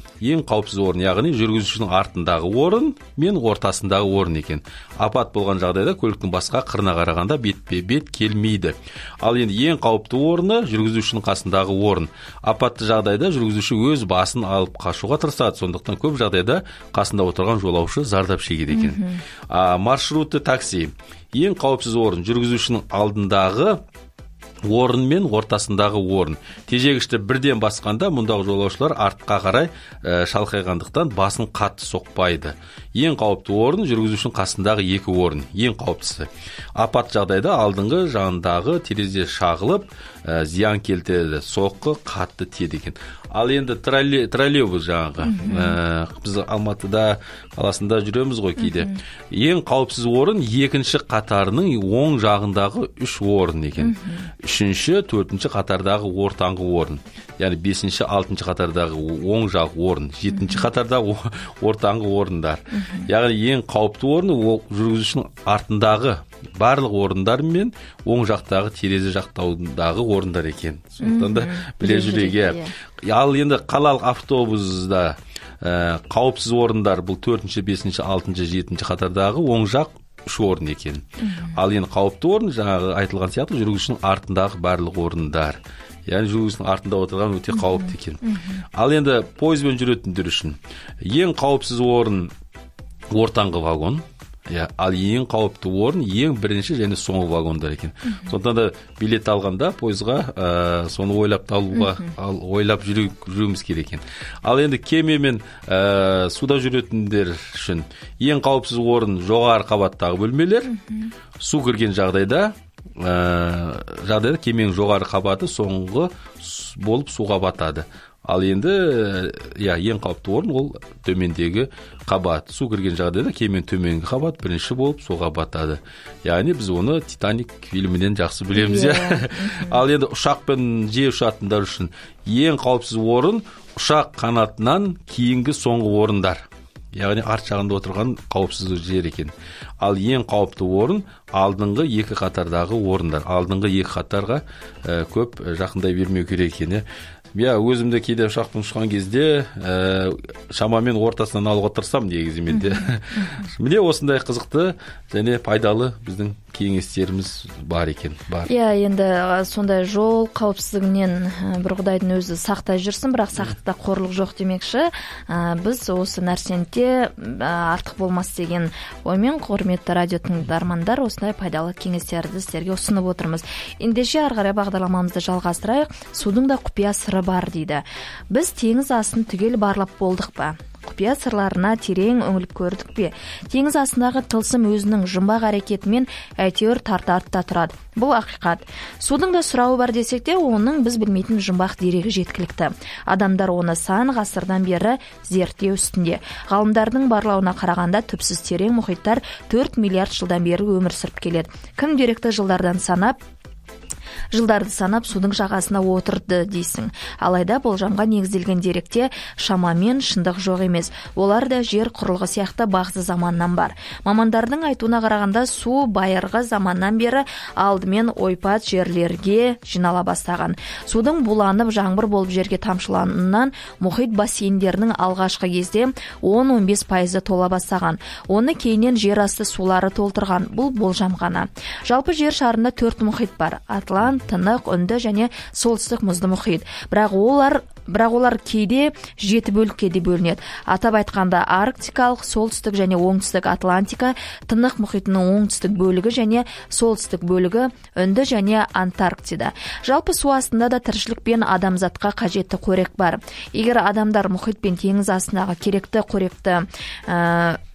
яғни жүргізушінің артындағы орын мен ортасындағы орын екен. Апат болған жағдайда көліктің басқа қырына қарағанда бетпе-бет келмейді. Ал енді ең қауіпті орны жүргізушінің қасындағы орын. Апатты жағдайда жүргізуші өз басын алып қашуға тырысады. Сондықтан көп жағдайда қасында отырған жолаушы зардап шегеді екен. Маршрутты такси. Ең қауіпсіз орын жүргізушінің алдындағы орын мен ортасындағы орын. Тежегішті бірден басқанда мұндағы жолаушылар артқа қарай шалқайғандықтан басын қатты соқпайды. Ең қауіпті орын жүргізушінің қасындағы екі орын. Ең қауіптісі. Апат жағдайда алдыңғы жағындағы терезе шағылып, зиян келтіреді, соққы қатты тиеді екен. Ал енді троллейбус жаңағы. Біз Алматыда қаласында жүреміз ғой кейде. Ең қауіпсіз орын екінші қатарының оң жағындағы 3 орын екен. Үшінші, төртінші қатардағы ортаңғы орын. Яғни 5-ші, 6-ші қатардағы оң жақ орын, 7-ші қатардағы ортаңғы орындар. Яғни ең қауіпті орын ол жүргізушінің артындағы барлық орындар мен оң жақтағы терезе жақтаудағы орындар екен. Сондықтан да біле жүреге. Ал енді қалалық автобуста қауіпсіз орындар бұл 4-ші, 5-ші, 6-ші, 7-ші қатардағы оң жақ 3 орын екен. Ал енді қауіпті орын жаңағы айтылған сияқты жүргізушінің артындағы барлық орындар. Яғни жүргізушінің артында отырған өте қауіпті екен. Ал енді пойызбен жүретіндер үшін ең қауіпсіз орын ортаңғы вагон. Ал ең қауіпті орын ең бірінші және соңғы вагондар екен. Сондықтан да билет алғанда пойызға соны ойлап жүруіміз керек екен. Ал енді кеме мен суда жүретіндер үшін ең қауіпсіз орын жоғары қабаттағы бөлмелер. Су кірген жағдайда кеменің жоғары қабаты соңғы болып суға батады. Ал енді ең қауіпті орын ол төмендегі қабат. Су кірген жағдайда кеменің төменгі қабат бірінші болып суға батады. Яғни біз оны Титаник фильмінен жақсы білеміз. Ал енді ұшақпен жер ұшатындар үшін ең қауіпсіз орын ұшақ қанатынан кейінгі соңғы орындар. Яғни арт жағында отырған қауіпсіз жер екен. Ал ең қауіпті орын алдыңғы екі қатардағы орындар. Алдыңғы екі қатарға көп жақындай бермеу керек екен. Өзімді кейде ұшақпен ұшқан кезде шамамен ортасынан алуға тырысам негізі менде. Міне осындай қызықты және пайдалы біздің кеңестеріміз бар екен. Енді сондай жол қауіпсіздігінен бір Құдайдың өзі сақтай жүрсін, бірақ сақтықта қорлық жоқ демекші. Біз осы нәрсенде артық болмас деген оймен құрметті радио тыңдармандар осындай пайдалы кеңестерді сіздерге ұсынып отырмыз. Ендеше ары қарай бағдарламамызды жалғастырайық. Судың да құпия сыры бар дейді. Біз теңіз асын түгел барлап болдық па? Құпия сырларына терең үңіліп көрдік пе? Теңіз астындағы тылсым өзінің жұмбақ әрекетімен әйтеуір тарта тұрады. Бұл ақиқат. Судың да сұрауы бар десек те, оның біз білмейтін жұмбақ дерегі жеткілікті. Адамдар оны сан ғасырдан бері зерттеу үстінде. Ғалымдардың барлауына қарағанда түпсіз терең мұхиттар 4 миллиард жылдан бері өмір сүріп келеді. Кім деректі жылдарды санап судың жағасына отырды дейсің. Алайда болжамға негізделген деректе шамамен шындық жоқ емес. Олар да жер құрылғы сияқты бағзы заманнан бар. Мамандардың айтуына қарағанда су байырғы заманнан бері алдымен ойпат жерлерге жинала бастаған. Судың буланып жаңбыр болып жерге тамшылануынан мұхит бассейндерінің алғашқы кезде 10-15% тола бастаған. Оны кейіннен жер асты сулары толтырған. Бұл болжам ғана. Жалпы жер шарында 4 мұхит бар. Атлант, Тынық, Үнді және солтүстік мұзды мұхит. Бірақ олар кейде 7 бөлікке де бөлінеді. Атап айтқанда Арктикалық, солтүстік және оңтүстік Атлантика, Тынық мұхитының оңтүстік бөлігі және солтүстік бөлігі, Үнді және Антарктида. Жалпы су астында да тіршілік пен адамзатқа қажетті қорек бар. Егер адамдар мұхит пен теңіз астындағы керекті қоректі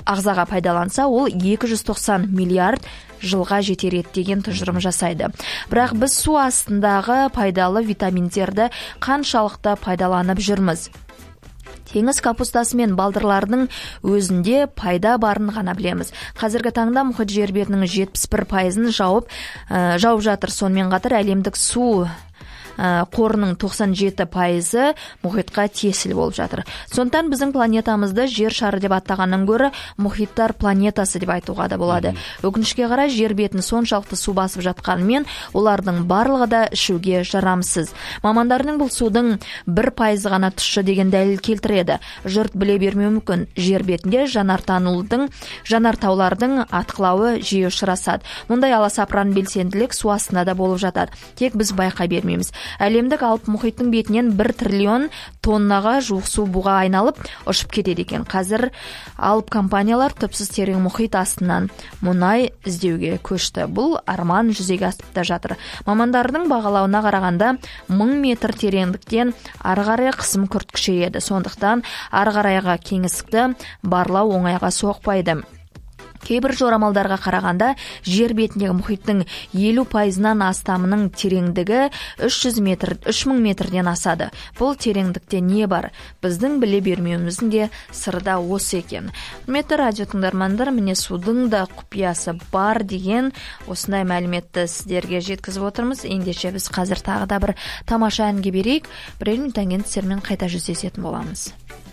ағзаға пайдаланса, ол 290 миллиард жылға жетер еді деген тұжырым жасайды. Бірақ біз су астындағы пайдалы витаминдерді қаншалықты пайдаланып жүрміз? Теңіз капустасы мен балдырлардың өзінде пайда барын ғана білеміз. Қазіргі таңда мұхит жер бетінің 71%-ын жауып жатыр. Сонымен қатар әлемдік су қорының 97%-ы мұхитқа тиесілі болып жатыр. Сондықтан біздің планетамызды жер шары деп аттағаннан гөрі мұхиттар планетасы деп айтуға да болады. Өкінішке қарай жер бетін соншалықты су басып жатқанымен олардың барлығы да ішуге жарамсыз. Мамандардың бұл судың 1% ғана тұщы деген дәлел келтіреді. Жұрт біле бермеуі мүмкін. Жер бетінде жанартаулардың атқылауы жиі ұшырасады. Мұндай аласапыран белсенділік су астында да болып жатады. Тек біз байқай бермейміз. Әлемдік алып мұхиттың бетінен 1 триллион тоннаға жуық су буға айналып ұшып кетеді екен. Қазір алып компаниялар түпсіз терең мұхит астынан мұнай іздеуге көшті. Бұл арман жүзеге асып та жатыр. Мамандардың бағалауына қарағанда 1000 метр тереңдіктен ары қарай қысым күрт күшейеді. Сондықтан ары қарайға кеңістікті барлау оңайға соқпайды. Кейбір жорамалдарға қарағанда жер бетіндегі мұхиттың 50%-нан астамының тереңдігі 3000 метрден асады. Бұл тереңдікте не бар? Біздің біле бермеуіміздің де сыры да осы екен. Құрметті радио тыңдармандар, міне судың да құпиясы бар деген осындай мәліметті сіздерге жеткізіп отырмыз. Ендеше біз қазір тағы да бір тамаша әнге берейік. Бірер минуттан кейін сіздермен қайта жүздесетін боламыз.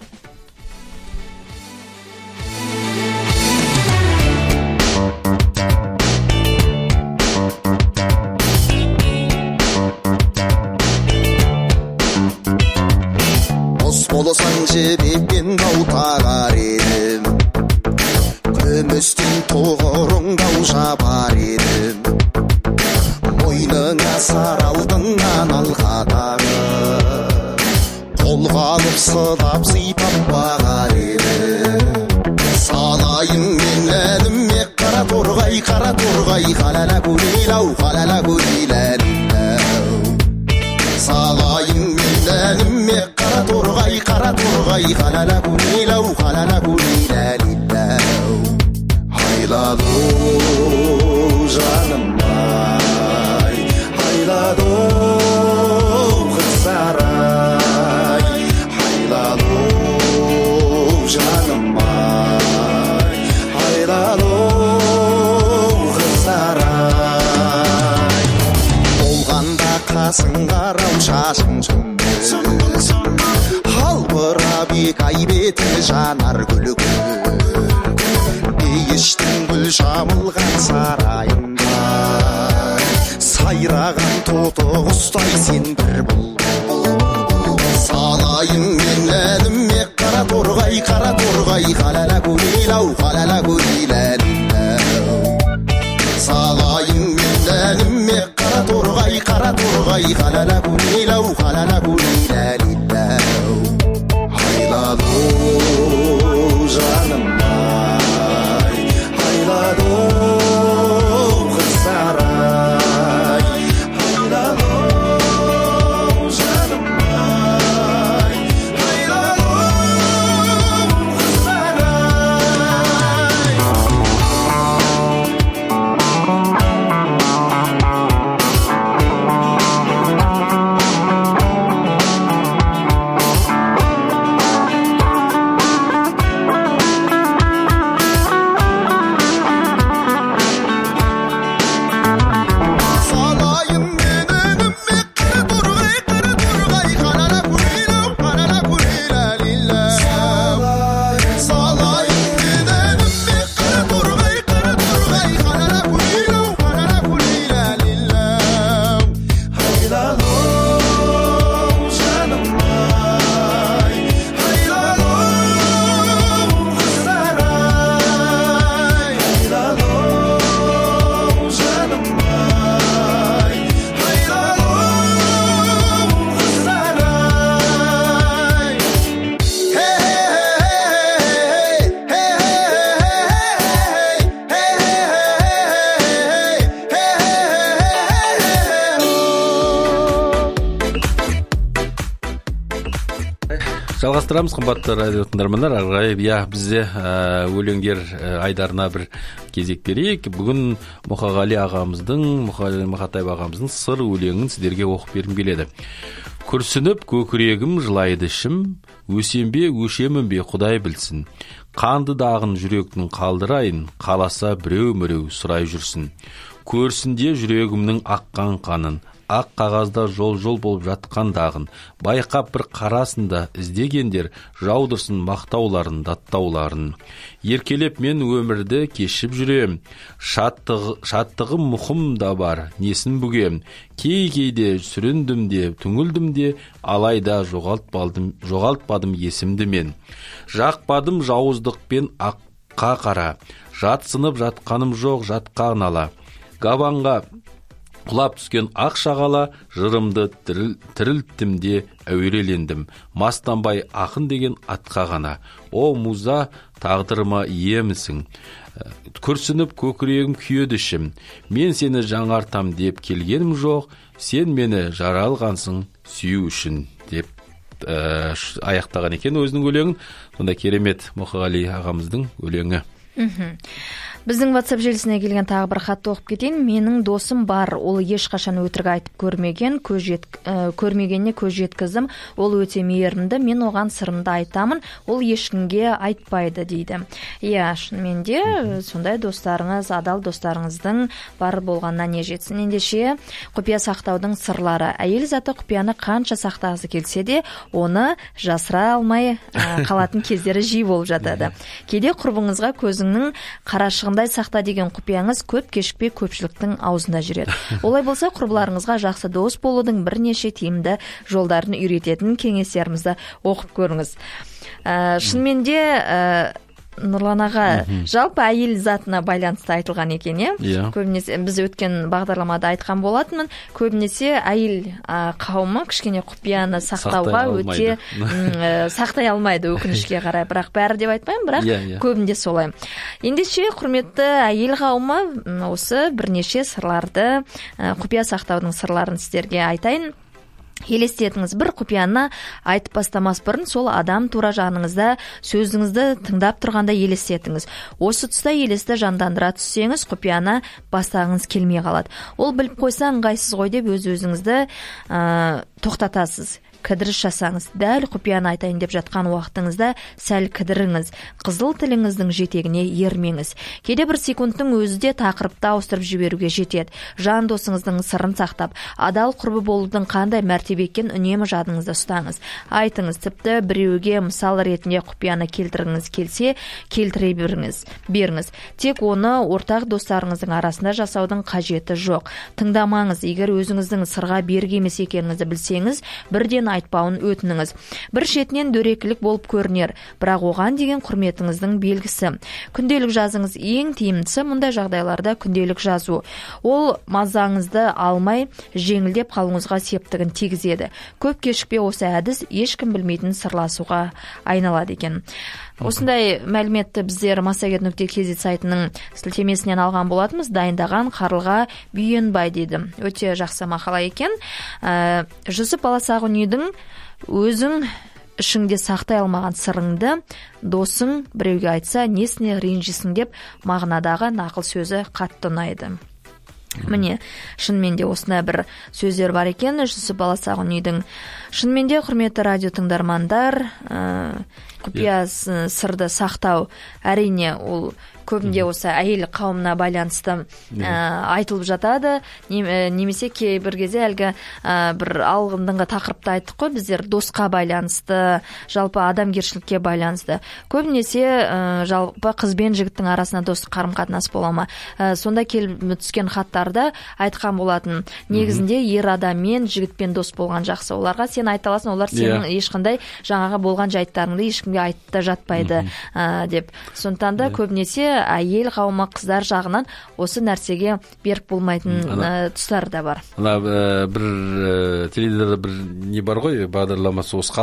Болсаң жебекпен таутағар едім, күмістен тоғырыңдау жабар едім. Мойныңа саралдыңнан алға тағып, қолға алып сыдап сипап бағар едім. Салайын мен әліме қара торғай, қалала гүлилау, қалала гүлиләліләу. Салайын мен әліме қара торғай, қалала гүлиләліләу. Айладу жаным ай, айладу қызарай, айладу жаным ай, айладу қызарай. Болғанда қасың қарау шашың сүмбіл, албырабек ай беті жанар күлік. Дейіштің гүл жамылған сарайында, сайраған тоты құстай сен бір бұлбұл. Салайын мен әліме қара торғай, қалала гүлиләліләу. Салайын мен әліме қара торғай, қалала гүлиләліләу. Айладу жаным ай, айладу қызарай, айладу жаным ай, айладу қызарай. Жалғастырамыз, қымбатты радио тыңдармандар. Ары қарай бізде өлеңдер айдарына бір кезек берейік. Бүгін Мұқағали ағамыздың, Мақатаев ағамыздың сыр өлеңін сіздерге оқып бергім келеді. Күрсініп көкірегім жылайды ішім, өсем бе, өшемін бе, Құдай білсін. Қанды дағын жүректің қалдырайын, қаласа біреу-міреу сұрай жүрсін. Көрсінде жүрегімнің аққан қанын, ақ қағазда жол-жол болып жатқан дағын, байқап бір қарасында іздегендер жаудырсын мақтауларын, даттауларын. Еркелеп мен өмірді кешіп жүрем, шаттығым мұхым да бар, несін бүгем. Кей-кейде сүріндім де, түңілдім де, алайда жоғалтпадым есімді мен. Жақпадым жауыздықпен аққа қара, жатсынып жатқаным жоқ жатқа нала. Габанға құлап түскен ақ шағала, жырымды тірілттім де әуелелендім. Мастанбай ақын деген атқа ғана. О муза, тағдырыма иемісің? Күрсініп көкірегім күйеді ішім. Мен сені жаңартам деп келгенім жоқ, сен мені жаралғансың сүю үшін деп аяқтаған екен өзінің өлеңін. Сонда керемет Мұқағали ағамыздың өлеңі. Біздің WhatsApp желісіне келген тағы бір хатты оқып кетейін. Менің досым бар, ол ешқашан өтірік айтып көрмегеніне көз жеткіздім. Ол өте мейірімді, мен оған сырымды айтамын, ол ешкімге айтпайды дейді. Иә, шынымен де сондай достарыңыз, адал достарыңыздың бар болғанына не жетсін. Ендеше құпия сақтаудың сырлары. Әйел заты құпияны қанша сақтағысы келсе де, оны жасыра алмай қалатын кездері жиі болып жатады. Кейде құрбыңызға көзіңнің қарашығын сақта деген құпияңыз көп кешікпей көпшіліктің аузында жүреді. Олай болса, құрбыларыңызға жақсы дос болудың бірнеше тиімді жолдарын үйрететін кеңестерімізді оқып көріңіз. Шынымен де Нұрлан аға, жалпы әйел затына байланысты айтылған екен, иә? Көбінесе біз өткен бағдарламада айтқан болатынмын, көбінесе әйел қауымы кішкене құпияны сақтауға өте сақтай алмайды, өкінішке қарай. Бірақ бәрі деп айтпаймын, бірақ көбінде солай. Ендеше құрметті әйел қауымы, осы бірнеше сырларды, құпия сақтаудың сырларын сіздерге айтайын. Елестетіңіз, бір құпияны айтып бастамас бұрын сол адам тура жаныңызда сөзіңізді тыңдап тұрғанда елестетіңіз. Осы тұста елесті жандандыра түссеңіз, құпияны бастағыңыз келмей қалады. Ол біліп қойса ыңғайсыз ғой деп өз-өзіңізді тоқтатасыз. Кідіріс жасаңыз. Дәл құпияны айтайын деп жатқан уақытыңызда сәл кідіріңіз. Қызыл тіліңіздің жетегіне ермеңіз. Кейде бір секундтың өзі де тақырыпты ауыстырып жіберуге жетеді. Жан досыңыздың сырын сақтап, адал құрбы болудың қандай мәртебе екенін үнемі жадыңызда ұстаңыз. Айтыңыз, тіпті біреуге мысал ретінде құпияны келтіргіңіз келсе, келтіре беріңіз. Тек оны ортақ достарыңыздың арасында жасаудың қажеті жоқ. Тыңдамаңыз. Егер өзіңіздің сырға берік емес екеніңізді білсеңіз, бірден айтпауын өтініңіз. Бір шетінен дөрекілік болып көрінер, бірақ оған деген құрметіңіздің белгісі. Күнделік жазыңыз. Ең тиімдісі мұндай жағдайларда күнделік жазу. Ол мазаңызды алмай, жеңілдеп қалуыңызға септігін тигізеді. Көп кешікпей осы әдіс ешкім білмейтін сырласуға айналады екен. Осындай мәліметті біздер massagет.kz сайтының сілтемесінен алған болатымыз. Дайындаған Қарлыға Бүйенбай дейді. Өте жақсы мақала екен. Жүсіп Баласағұнидің өзің ішіңде сақтай алмаған сырыңды досың біреуге айтса, несіне ренжисің деп мағынадағы нақыл сөзі қатты ұнайды. Міне, шынымен де осындай бір сөздер бар екен. Жүсіп Баласағұнидің. Шынымен де құрметті радио тыңдармандар, құпия сырды сақтау әрине ол көбінде осы әйел қауымына байланысты айтылып жатады. Немесе кейбір кезде әлгі бір алдыңғы тақырыпты айттық қой, біздер досқа байланысты, жалпы адамгершілікке байланысты. Көбінесе жалпы қыз бен жігіттің арасында достық қарым-қатынас бола ма? Сонда келіп түскен хаттарда айтқан болатын. Негізінде ер адаммен жігітпен дос болған жақсы. Оларға сен айта аласың, олар сенің ешқандай жаңағы болған жайттарыңды ешкімге айтып та жатпайды деп. Сондықтан да көбінесе әйел қауымы қыздар жағынан осы нәрсеге берік болмайтын тұстары да бар. Бір теледидарда бір не бар ғой, бағдарламасы, осы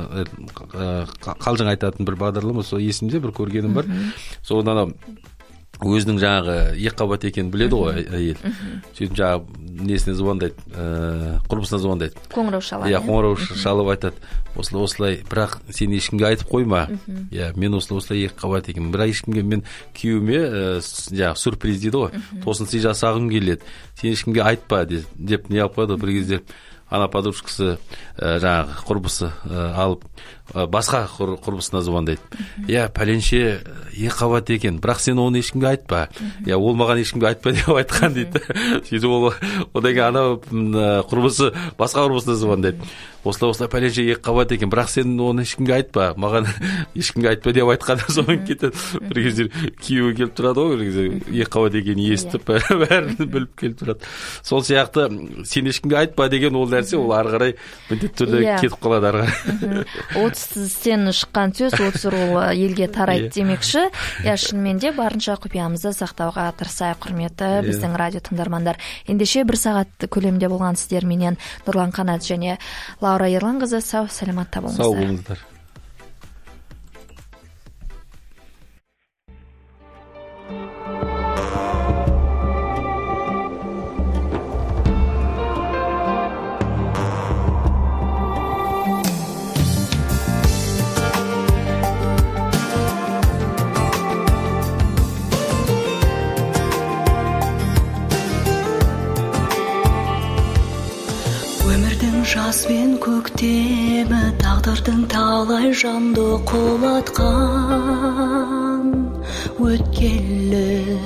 қалжың айтатын бір бағдарлама, сол есімде бір көргенім бар. Содан өзінің жаңағы екі қабат екенін біледі ғой әйел. Сөйтіп жаңағы несіне звондайды, құрбысына звондайды. Қоңырау шалады. Иә, қоңырау шалып айтады. Осылай, бірақ сен ешкімге айтып қойма. Иә, мен осылай екі қабат екенмін. Бірақ ешкімге мен күйеуіме жаңағы сюрприз дейді ғой. Тосын сый жасағым келеді. Сен ешкімге айтпа деп не алып қойды бір кезде. Ана подружкасы жаңағы құрбысы алып басқа құрбысына звондайды. Иә, пәленше екі қабат екен, бірақ сен оны ешкімге айтпа. Иә, ол маған ешкімге айтпа деп айтқан дейді. Сөйтіп ол одан кейін ана құрбысы басқа құрбысына звондайды. Осылай пәленше екі қабат екен, бірақ сен оны ешкімге айтпа, маған ешкімге айтпа деп айтқан. Содан кетеді. Бір кезде күйеуі келіп тұрады ғой, бір кезде екі қабат екенін естіп бәрін біліп келіп тұрады. Сол сияқты сен ешкімге айтпа деген ол нәрсе, ол ары қарай міндетті түрде кетіп қалады ары қарай. 30-тен шыққан сөз 30 ол елге тарайды демекші. Я, шынымен де барынша құпиямызды сақтауға тырысайық, құрметті біздің радио тыңдармандар. Ендеше 1 сағат көлемде болған сіздерменен Нұрлан Қанат және Лаура Ерланқызы сау саламатта болыңыздар. Сау болыңыздар. Жаз бен көктемі тағдырдың талай жанды құлатқан өткелі.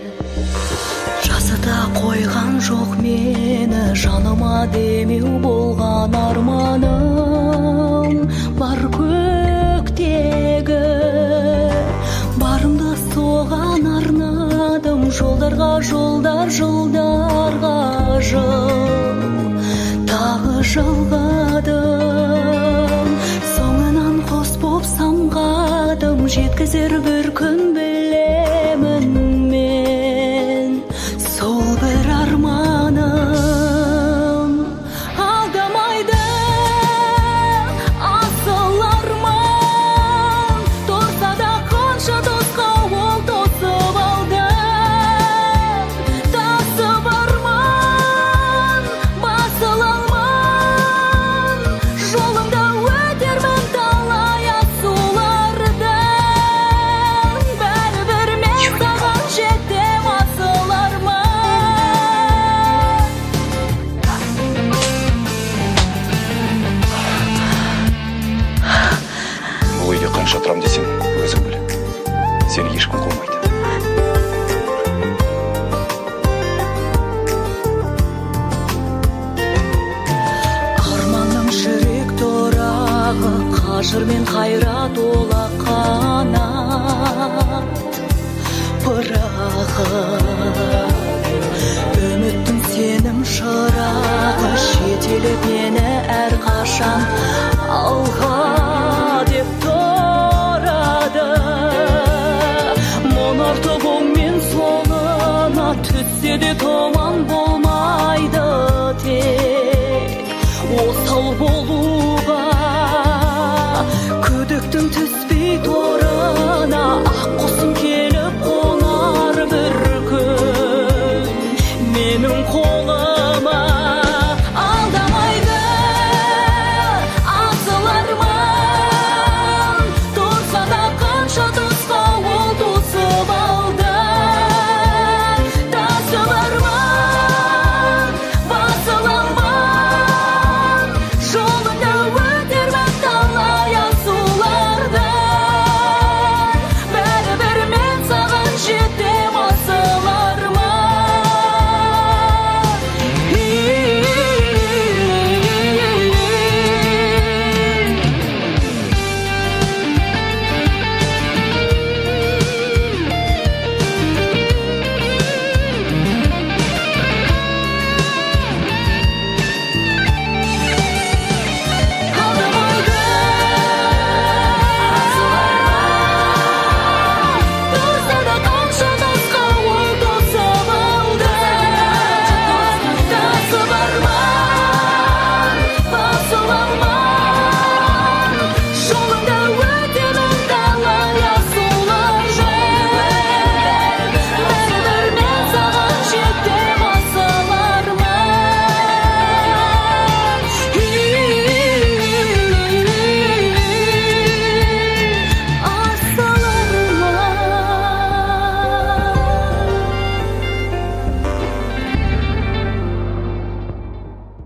Жасыта қойған жоқ мені жаныма демеу болған арманым бар көктегі. Барымды соған арнадым, жолдарға жылдарға жыл тағы жалғадым, соңынан қос боп самғадым, жеткізер бір күн білемін мен сол бір арманым алдамайды. Асыл арман торса да қанша досқа ол тосып алды. Шатырам десең, өзің біл. Сені ешкім қылмайды. Арманның жүрек торағы, қажыр мен қайрат ола қанат пырағы. Үміттің сенім шырағы, жетелеп мені әрқашан алға деп Монартып оңмен солына түссе де тұман болмайды тек. Осал болу